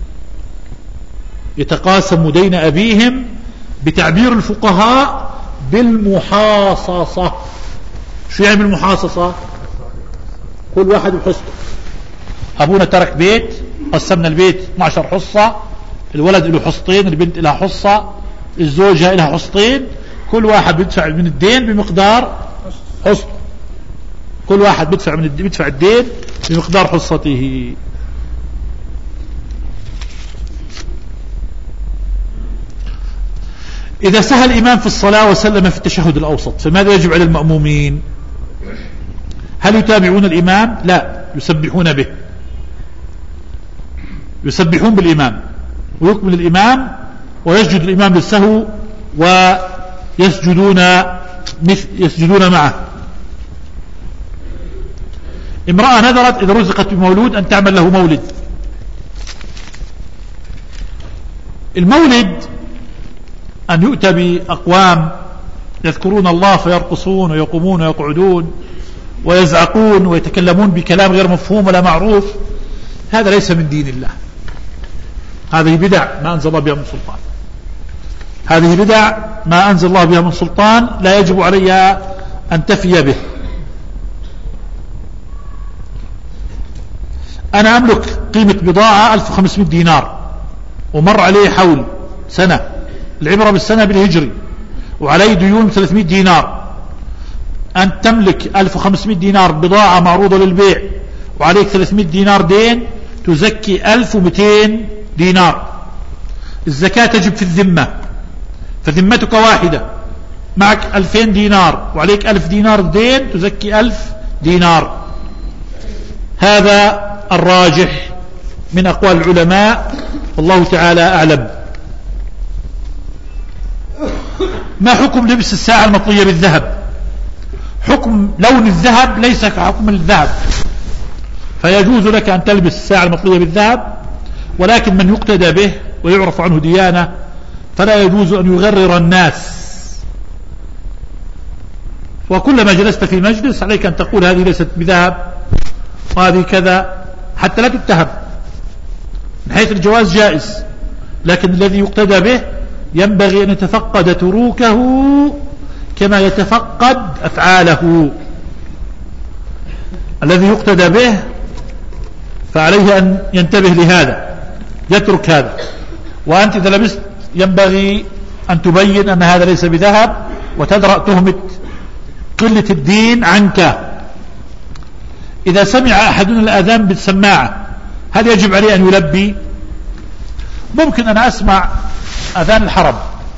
يتقاسم دين أبيهم بتعبير الفقهاء بالمحاصصة. شو يعني بالمحاصصة؟ كل واحد بحصته. أبونا ترك بيت، قسمنا البيت اثني عشر حصة، الولد له حصتين، البنت لها حصة، الزوجة لها حصتين، كل واحد بيدفع من الدين بمقدار حصته، كل واحد بيدفع من الدين بيدفع الدين بمقدار حصته. إذا سهى الإمام في الصلاة وسلم في التشهد الأوسط فماذا يجب على المأمومين؟ هل يتابعون الإمام؟ لا، يسبحون به، يسبحون بالإمام ويكمل الإمام ويسجد الإمام للسهو ويسجدون يسجدون معه. امرأة نذرت إذا رزقت بمولود أن تعمل له مولد. المولد أن يؤتى بأقوام يذكرون الله فيرقصون ويقومون ويقعدون ويزعقون ويتكلمون بكلام غير مفهوم ولا معروف، هذا ليس من دين الله. هذه بدع ما أنزل الله بها من سلطان، هذه بدع ما أنزل الله بها من سلطان، لا يجب عليها أن تفي به. أنا أملك قيمة بضاعة ألف وخمسمائة دينار ومر عليه حول سنة، العبرة بالسنة بالهجري، وعلي ديون ثلاثمائة دينار. أن تملك ألف وخمسمائة دينار بضاعة معروضة للبيع وعليك ثلاثمائة دينار دين، تزكي ألف ومئتين دينار. الزكاة تجب في الذمة، فذمتك واحدة، معك ألفين دينار وعليك ألف دينار دين، تزكي ألف دينار. هذا الراجح من أقوال العلماء، والله تعالى أعلم. ما حكم لبس الساعة المطلية بالذهب؟ حكم لون الذهب ليس كحكم الذهب، فيجوز لك أن تلبس الساعة المطلية بالذهب، ولكن من يقتدى به ويعرف عنه ديانة فلا يجوز أن يغرر الناس. وكلما جلست في مجلس عليك أن تقول هذه ليست بذهب وهذه كذا، حتى لا تتهم. من حيث الجواز جائز، لكن الذي يقتدى به ينبغي أن يتفقد تروكه كما يتفقد أفعاله. الذي يقتدى به فعليه أن ينتبه لهذا، يترك هذا. وأنت إذا لبست ينبغي أن تبين أن هذا ليس بذهب، وتدرأ تهمة قلة الدين عنك. إذا سمع أحدنا الأذان بالسماعة هل يجب عليه أن يلبي؟ ممكن أن أسمع أذان الحرم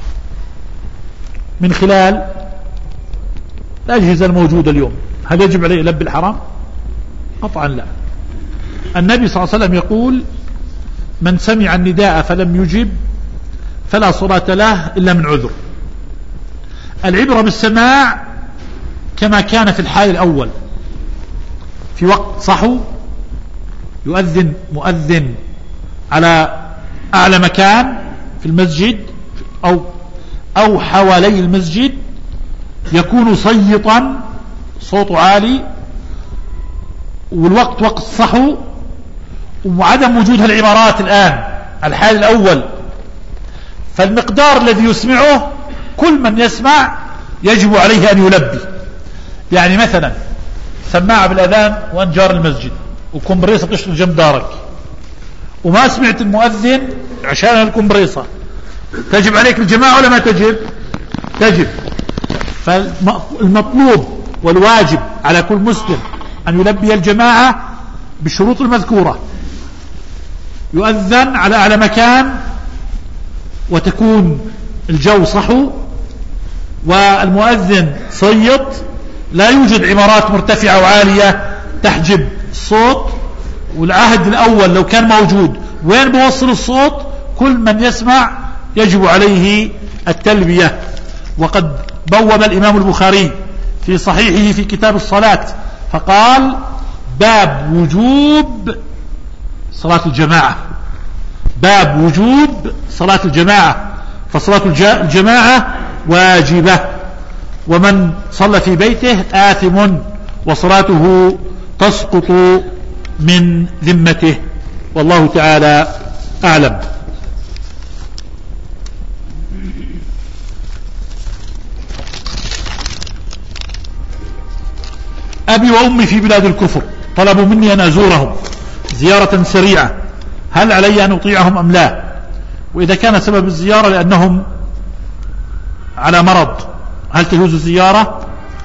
من خلال الأجهزة الموجودة اليوم، هل يجب عليه يلبي الحرم؟ قطعا لا. النبي صلى الله عليه وسلم يقول: من سمع النداء فلم يجب فلا صلاة له إلا من عذر. العبرة بالسماع كما كان في الحال الأول، في وقت صحو يؤذن مؤذن على أعلى مكان في المسجد أو أو حوالي المسجد، يكون صيطا صوته عالي، والوقت وقت صحو، وعدم وجود العمارات الآن الحال الأول، فالمقدار الذي يسمعه كل من يسمع يجب عليه أن يلبي. يعني مثلا سماعة بالأذان وأنت جار المسجد وكمبريصة تشتغل جنب دارك وما سمعت المؤذن عشان الكمبريصة، تجب عليك الجماعة ولا ما تجب؟ تجب. فالمطلوب والواجب على كل مسلم أن يلبي الجماعة بالشروط المذكورة، يؤذن على أعلى مكان، وتكون الجو صحو، والمؤذن صيط، لا يوجد عمارات مرتفعة وعالية تحجب الصوت. والعهد الأول لو كان موجود وين بوصل الصوت كل من يسمع يجب عليه التلبية. وقد بوب الإمام البخاري في صحيحه في كتاب الصلاة فقال: باب وجوب صلاة الجماعة، باب وجوب صلاة الجماعة، فصلاة الجماعة واجبة، ومن صلى في بيته آثم وصلاته تسقط من ذمته، والله تعالى أعلم. أبي وأمي في بلاد الكفر طلبوا مني أن أزورهم زيارة سريعة، هل علي أن أطيعهم أم لا؟ وإذا كان سبب الزيارة لأنهم على مرض هل تجوز الزيارة؟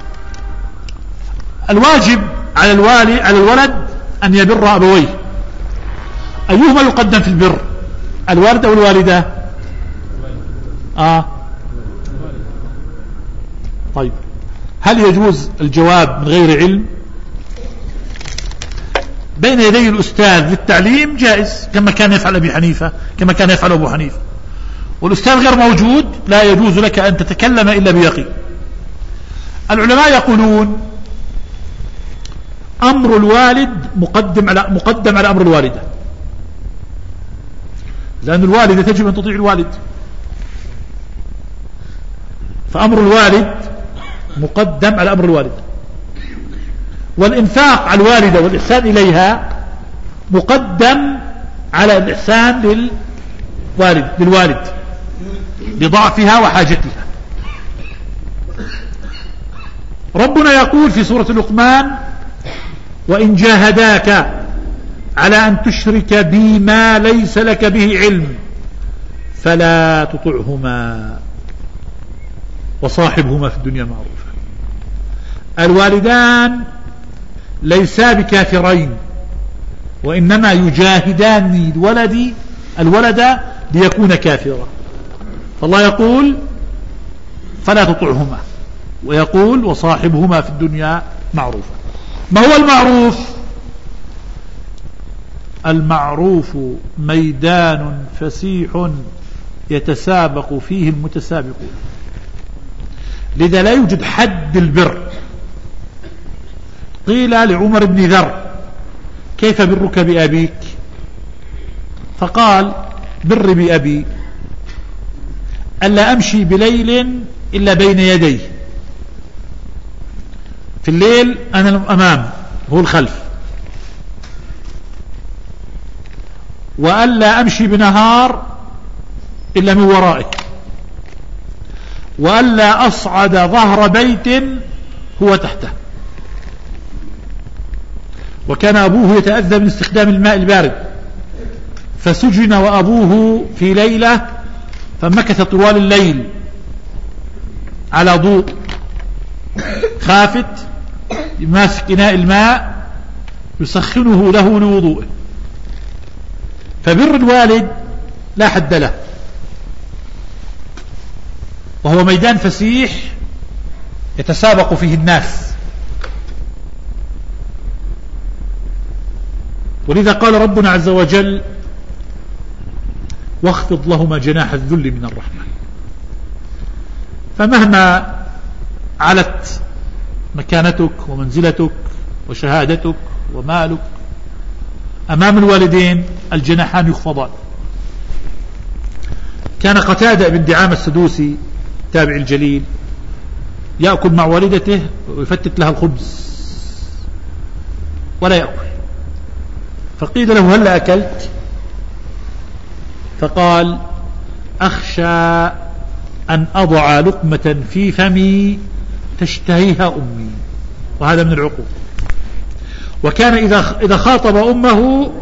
الواجب على الوالي على الولد أن يبر أبويه. أيهما يقدم في البر، الوالد أو الوالدة؟ آه. طيب، هل يجوز الجواب من غير علم؟ بين يدي الأستاذ للتعليم جائز، كما كان يفعل أبي حنيفة، كما كان يفعل أبو حنيفة. والأستاذ غير موجود لا يجوز لك أن تتكلم إلا بيقين. العلماء يقولون أمر الوالد مقدم على مقدم على أمر الوالدة، لأن الوالدة تجب أن تطيع الوالد، فأمر الوالد مقدم على أمر الوالد. والإنفاق على الوالدة والإحسان إليها مقدم على الإحسان والد للوالد لضعفها وحاجتها. ربنا يقول في سورة لقمان: وإن جاهداك على أن تشرك بي ما ليس لك به علم فلا تطعهما وصاحبهما في الدنيا معروفا. الوالدان ليسا بكافرين، وإنما يجاهدان الولد الولد ليكون كافرا. فالله يقول: فلا تطعهما، ويقول: وصاحبهما في الدنيا معروفا. ما هو المعروف؟ المعروف ميدان فسيح يتسابق فيه المتسابقون. لذا لا يوجد حد البر. قيل لعمر بن ذر: كيف برك بأبيك؟ فقال: بر بأبي ألا أمشي بليل إلا بين يديه. في الليل أنا الأمام هو الخلف، وألا أمشي بنهار إلا من ورائه، وألا أصعد ظهر بيت هو تحته. وكان أبوه يتأذى من استخدام الماء البارد، فسجن وأبوه في ليلة فمكث طوال الليل على ضوء خافت، ماسك إناء الماء يسخنه له لوضوءه. فبر الوالد لا حد له، وهو ميدان فسيح يتسابق فيه الناس. ولذا قال ربنا عز وجل: واخفض لهما جناح الذل من الرحمة. فمهما علت مكانتك ومنزلتك وشهادتك ومالك أمام الوالدين الجناحان يخفضان. كان قتادة بن دعامة السدوسي تابع الجليل يأكل مع والدته ويفتت لها الخبز ولا يأكل، فقيل له: هل أكلت؟ فقال: أخشى أن أضع لقمة في فمي تشتهيها أمي. وهذا من العقوق. وكان إذا إذا خاطب أمه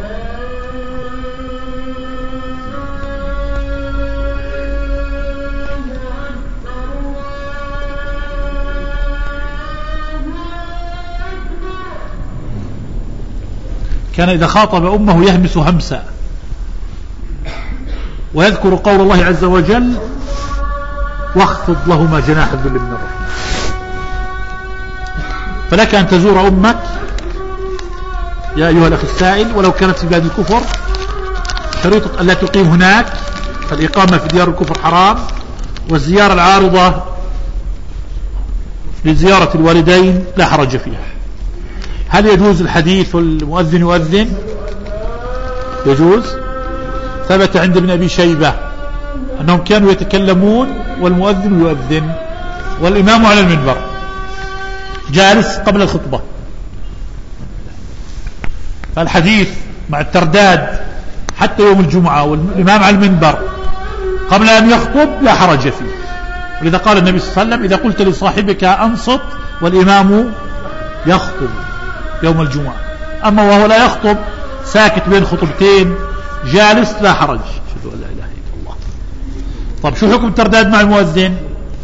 كان إذا خاطب أمه يهمس همسا، ويذكر قول الله عز وجل: واخفض لهما جناح الذل من الرحمة. فلك أن تزور أمك يا أيها الأخ السائل ولو كانت في بلاد الكفر، شريطة ألا تقيم هناك، فالإقامة في ديار الكفر حرام، والزيارة العارضة لزيارة الوالدين لا حرج فيها. هل يجوز الحديث والمؤذن يؤذن؟ يجوز. ثبت عند ابن أبي شيبة أنهم كانوا يتكلمون والمؤذن يؤذن والإمام على المنبر جالس قبل الخطبة. فالحديث مع الترداد حتى يوم الجمعة والإمام على المنبر قبل أن يخطب لا حرج فيه. ولذا قال النبي صلى الله عليه وسلم: إذا قلت لصاحبك أنصت والإمام يخطب يوم الجمعة. أما وهو لا يخطب ساكت بين خطبتين جالس لا حرج. أشهد أن لا إله إلا الله. طب شو حكم الترداد مع المؤذن؟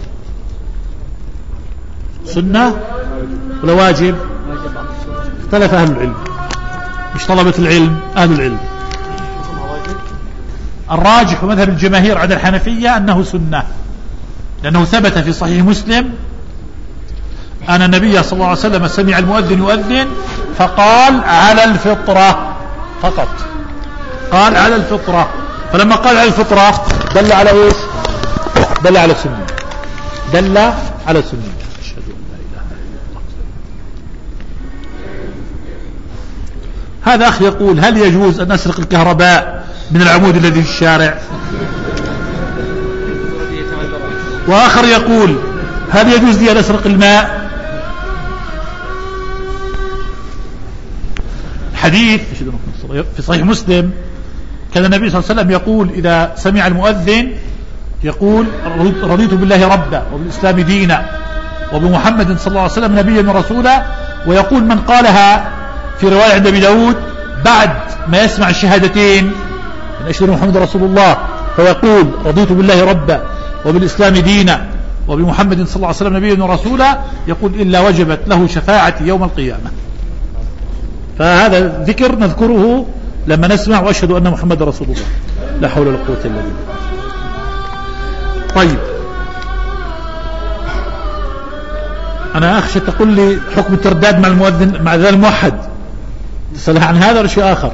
سنة ولا واجب؟ اختلف أهل العلم، مش طلبة العلم، أهل العلم. الراجح ومذهب الجماهير عند الحنفية أنه سنة، لأنه ثبت في صحيح مسلم أن النبي صلى الله عليه وسلم سمع المؤذن يؤذن فقال: على الفطرة فقط. قال: على الفطرة. فلما قال على الفطرة دل على إيش؟ دل على السنة، دل على السنة. أشهد أن لا إله إلا الله. هذا أخ يقول: هل يجوز أن أسرق الكهرباء من العمود الذي في الشارع؟ وآخر يقول: هل يجوز لي أن أسرق الماء؟ حديث في صحيح مسلم كان النبي صلى الله عليه وسلم يقول إذا سمع المؤذن يقول رضيت بالله ربا وبالإسلام دينا وبمحمد صلى الله عليه وسلم نبيا ورسولا. ويقول من قالها في رواية عند أبي داود بعد ما يسمع الشهادتين من أشهد محمد رسول الله فيقول رضيت بالله ربا وبالإسلام دينا وبمحمد صلى الله عليه وسلم نبيا ورسولا يقول إلا وجبت له شفاعة يوم القيامة. فهذا ذكر نذكره لما نسمع وأشهد أن محمد رسول الله. لا حول ولا قوة إلا بالله. طيب أنا أخشى تقول لي حكم الترداد مع المؤذن مع ذا الموحد، تسأل عن هذا ولا شيء آخر؟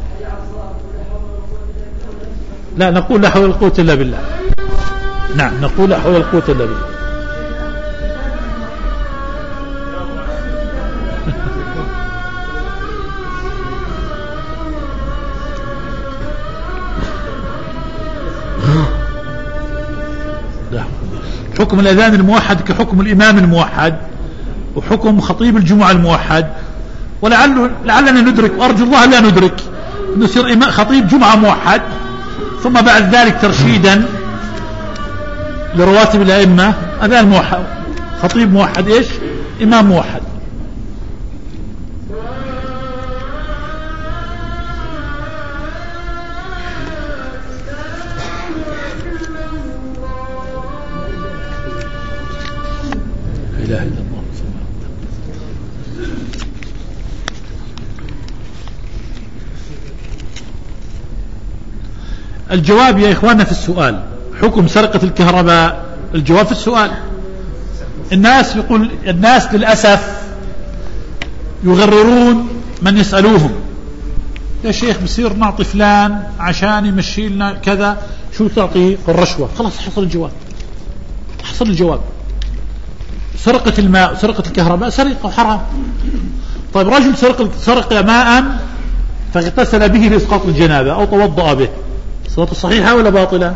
لا نقول لا حول ولا قوة إلا بالله. نعم نقول لا حول ولا قوة إلا بالله. حكم الأذان الموحد كحكم الإمام الموحد وحكم خطيب الجمعة الموحد. ولعل لعلنا ندرك وأرجو الله لا ندرك أن يصير خطيب جمعة موحد ثم بعد ذلك ترشيدا لرواتب الأئمة أذان موحد خطيب موحد إيش إمام موحد. لا إله إلا الله. الجواب يا إخواننا في السؤال حكم سرقة الكهرباء. الجواب في السؤال الناس يقول الناس للأسف يغررون من يسألوهم يا شيخ بصير نعطي فلان عشان يمشي لنا كذا شو تعطيه الرشوة. خلاص حصل الجواب حصل الجواب. سرقة الماء وسرقة الكهرباء سرقة وحرام. طيب رجل سرق سرق ماء فاغتسل به لإسقاط الجنابة أو توضأ به، صلاته صحيحة ولا باطلة؟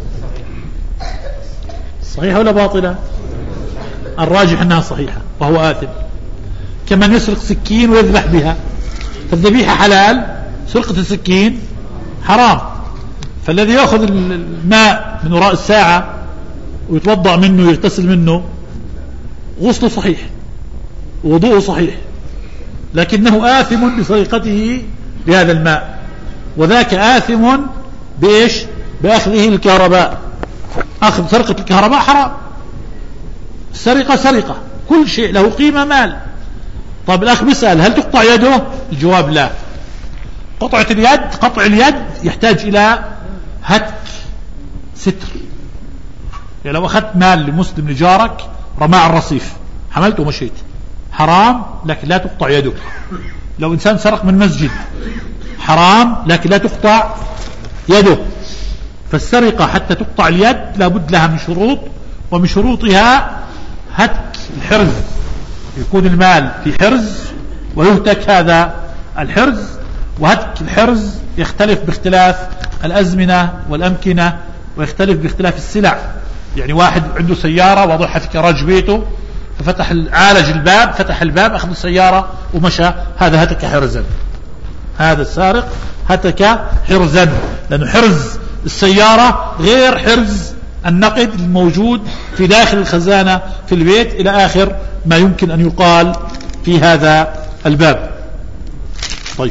صحيحة ولا باطلة؟ الراجح أنها صحيحة وهو آثم. كمن يسرق سكين ويذبح بها، فالذبيحة حلال، سرقة السكين حرام. فالذي يأخذ الماء من وراء الساعة ويتوضأ منه ويغتسل منه غسله صحيح ووضوءه صحيح، لكنه آثم بسرقته لهذا الماء، وذاك آثم بإيش؟ بأخذه الكهرباء. أخذ سرقة الكهرباء حرام، السرقة سرقة، كل شيء له قيمة مال. طيب الأخ بيسأل هل تقطع يده؟ الجواب لا. قطعة اليد قطع اليد يحتاج إلى هتك ستر. يعني لو أخذت مال لمسلم لجارك رماء على الرصيف حملته ومشيت حرام، لكن لا تقطع يده. لو إنسان سرق من مسجد حرام، لكن لا تقطع يده. فالسرقة حتى تقطع اليد لابد لها من شروط، ومن شروطها هتك الحرز، يكون المال في حرز ويهتك هذا الحرز. وهتك الحرز يختلف باختلاف الأزمنة والأمكنة، ويختلف باختلاف السلع. يعني واحد عنده سيارة وضعها في كراج بيته ففتح عالج الباب، فتح الباب أخذ السيارة ومشى، هذا هتك حرزا. هذا السارق هتك حرزا، لأنه حرز السيارة غير حرز النقد الموجود في داخل الخزانة في البيت، إلى آخر ما يمكن أن يقال في هذا الباب. طيب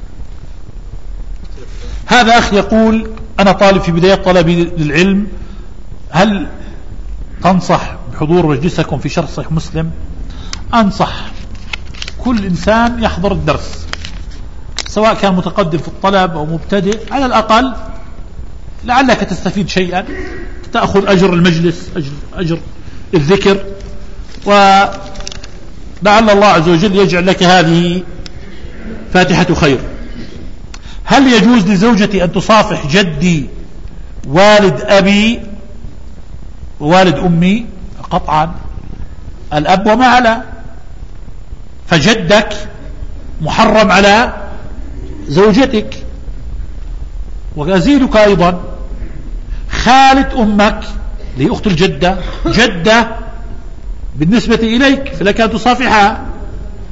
هذا أخ يقول أنا طالب في بداية طلبي للعلم، هل تنصح بحضور مجلسكم في شرح صحيح مسلم؟ أنصح كل إنسان يحضر الدرس، سواء كان متقدم في الطلب أو مبتدئ، على الأقل لعلك تستفيد شيئا، تأخذ أجر المجلس، أجر, أجر الذكر، ولعل الله عز وجل يجعل لك هذه فاتحة خير. هل يجوز لزوجتي أن تصافح جدي والد أبي ووالد أمي؟ قطعا، الأب وما على. فجدك محرم على زوجتك. وأزيدك أيضا خالة أمك اللي هي أخت الجدة جدة بالنسبة إليك فلك أن تصافحها.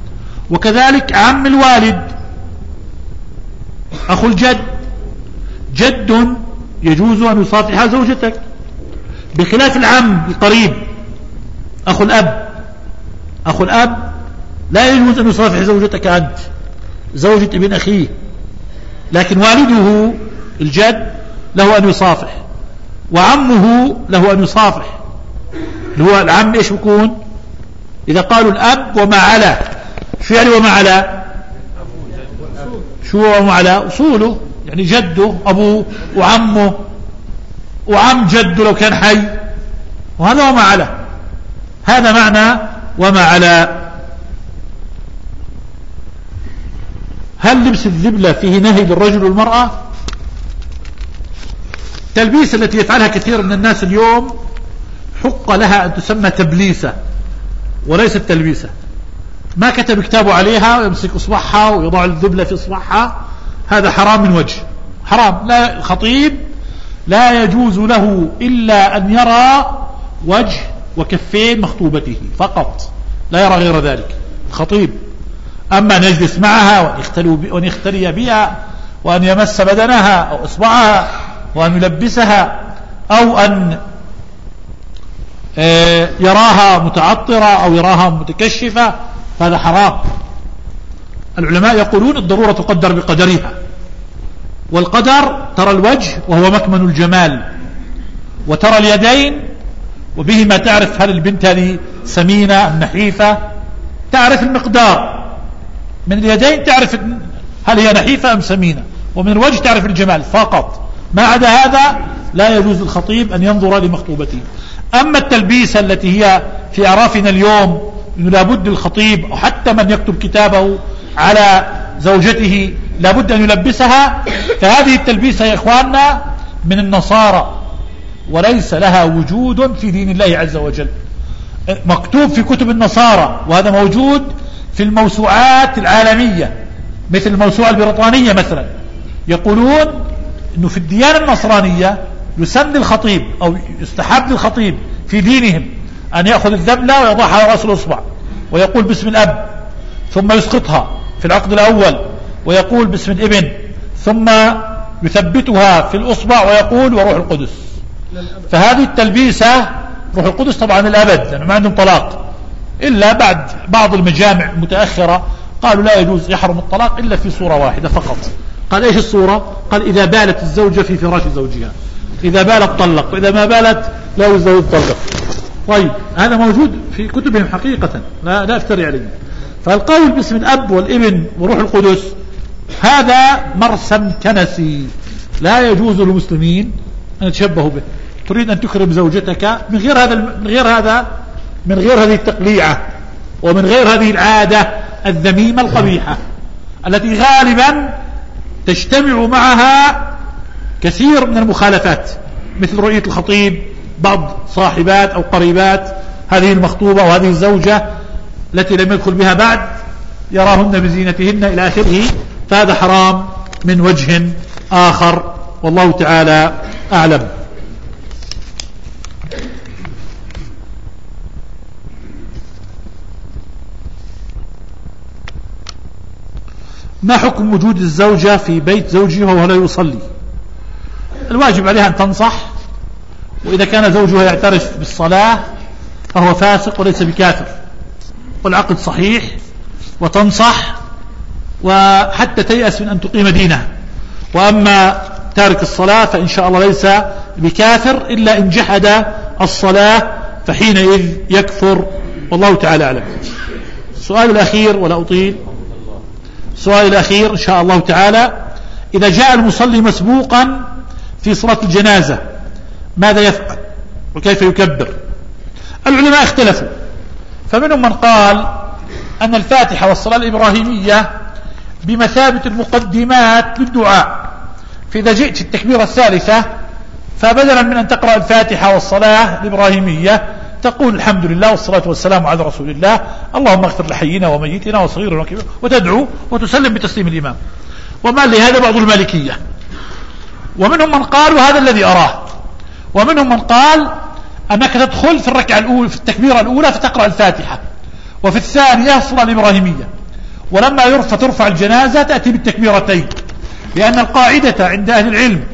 وكذلك عم الوالد أخو الجد جد يجوز أن يصافح زوجتك، بخلاف العم القريب أخو الأب. أخو الأب لا يجوز أن يصافح زوجتك أنت، زوجة ابن أخيه، لكن والده الجد له أن يصافح، وعمه له أن يصافح. اللي هو العم إيش بيكون؟ إذا قالوا الأب وما على، شو يعني وما على؟ شو وما على؟ أصوله، يعني جده أبوه وعمه وعم جده لو كان حي، وهذا وما على. هذا معنى وما على. هل لبس الذبلة فيه نهي للرجل والمرأة؟ التلبيس التي يفعلها كثير من الناس اليوم حق لها أن تسمى تبليسة وليست تلبيسة. ما كتب كتابه عليها ويمسك إصبعها ويضع الذبلة في إصبعها، هذا حرام من وجه، حرام. لا، الخطيب لا يجوز له إلا أن يرى وجه وكفين مخطوبته فقط، لا يرى غير ذلك الخطيب. أما أن يجلس معها وأن يختلي بها وأن يمس بدنها أو إصبعها وأن يلبسها أو أن يراها متعطرة أو يراها متكشفة، فهذا حرام. العلماء يقولون الضرورة تقدر بقدرها، والقدر ترى الوجه وهو مكمن الجمال، وترى اليدين وبهما تعرف هل البنت هذه سمينة أم نحيفة، تعرف المقدار. من اليدين تعرف هل هي نحيفة أم سمينة، ومن الوجه تعرف الجمال فقط. ما عدا هذا لا يجوز للخطيب أن ينظر لمخطوبته. أما التلبيسة التي هي في أعرافنا اليوم إنه لابد الخطيب أو حتى من يكتب كتابه على زوجته لابد أن يلبسها، فهذه التلبيسة يا إخواننا من النصارى وليس لها وجود في دين الله عز وجل. مكتوب في كتب النصارى، وهذا موجود في الموسوعات العالمية مثل الموسوعة البريطانية مثلا، يقولون أنه في الديانة النصرانية يسن الخطيب أو يستحب للخطيب في دينهم أن يأخذ الذبلة ويضعها على رأس الأصبع ويقول باسم الأب، ثم يسقطها في العقد الأول ويقول باسم الابن، ثم يثبتها في الأصبع ويقول وروح القدس. فهذه التلبيسة روح القدس طبعا الأبد، لأنه ما عندهم طلاق، إلا بعد بعض المجامع المتأخرة قالوا لا يجوز، يحرم الطلاق إلا في صورة واحدة فقط. قال إيش الصورة؟ قال إذا بالت الزوجة في فراش زوجها، إذا بالت طلق، وإذا ما بالت لا يزوج طلق. طيب هذا موجود في كتبهم حقيقة، لا, لا أفتري عليه. فالقول باسم الأب والابن وروح القدس هذا مرسم كنسي لا يجوز للمسلمين أن يتشبهوا به. تريد أن تكرم زوجتك من غير هذا من غير هذا من غير هذه التقليعة ومن غير هذه العادة الذميمة القبيحة التي غالبا تجتمع معها كثير من المخالفات، مثل رؤية الخطيب بعض صاحبات أو قريبات هذه المخطوبة وهذه الزوجة التي لم يدخل بها بعد يراهن بزينتهن إلى آخره، فهذا حرام من وجه آخر، والله تعالى أعلم. ما حكم وجود الزوجة في بيت زوجها وهو لا يصلي؟ الواجب عليها أن تنصح، وإذا كان زوجها يعترف بالصلاة فهو فاسق وليس بكافر، والعقد صحيح، وتنصح وحتى تيأس من أن تقيم دينها. وأما تارك الصلاة فإن شاء الله ليس بكافر إلا إن جحد الصلاة، فحينئذ يكفر، والله تعالى أعلم. السؤال الأخير ولا أطيل، السؤال الأخير إن شاء الله تعالى: إذا جاء المصلي مسبوقا في صلاة الجنازة ماذا يفعل وكيف يكبر؟ العلماء اختلفوا، فمنهم من قال أن الفاتحة والصلاة الإبراهيمية بمثابة المقدمات للدعاء، فإذا جئت في التكبيرة الثالثة فبدلا من أن تقرأ الفاتحة والصلاة الإبراهيمية تقول الحمد لله والصلاة والسلام على رسول الله، اللهم اغفر لحينا وميتنا وصغيرنا وكبيرنا، وتدعو وتسلم بتسليم الإمام. وما لهذا بعض المالكية، ومنهم من قال وهذا الذي أراه، ومنهم من قال أنك تدخل في الركعة الأولى في التكبيرة الأولى فتقرأ الفاتحة، وفي الثانية الصلاة الإبراهيمية، ولما يرفع ترفع الجنازة تأتي بالتكبيرتين، لأن القاعدة عند أهل العلم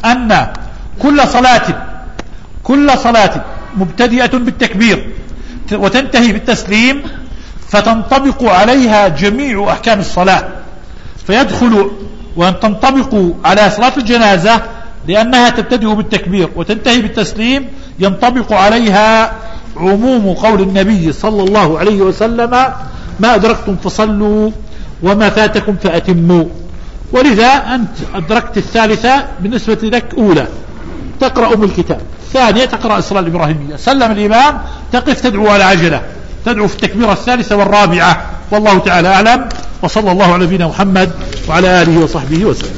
أن كل صلاة كل صلاة مبتدئة بالتكبير وتنتهي بالتسليم فتنطبق عليها جميع أحكام الصلاة، فيدخل وأن تنطبق على صلاة الجنازة لأنها تبتدئ بالتكبير وتنتهي بالتسليم، ينطبق عليها عموم قول النبي صلى الله عليه وسلم: ما أدركتم فصلوا وما فاتكم فأتموا. ولذا أنت أدركت الثالثة بالنسبة لك أولى تقرأ أم الكتاب، ثانية تقرأ الصلاة الإبراهيمية، سلم الإمام تقف تدعو على عجلة، تدعو في التكبيرة الثالثة والرابعة. والله تعالى أعلم، وصلى الله على نبينا محمد وعلى آله وصحبه وسلم.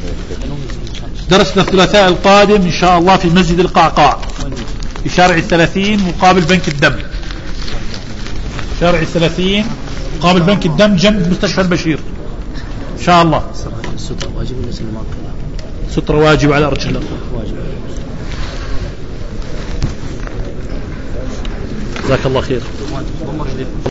درسنا الثلاثاء القادم إن شاء الله في مسجد القعقاع في شارع الثلاثين مقابل بنك الدم، شارع الثلاثين مقابل بنك الدم جنب مستشفى البشير إن شاء الله. سترة واجب ولا سلم؟ سترة واجب على رجل جزاك الله خير.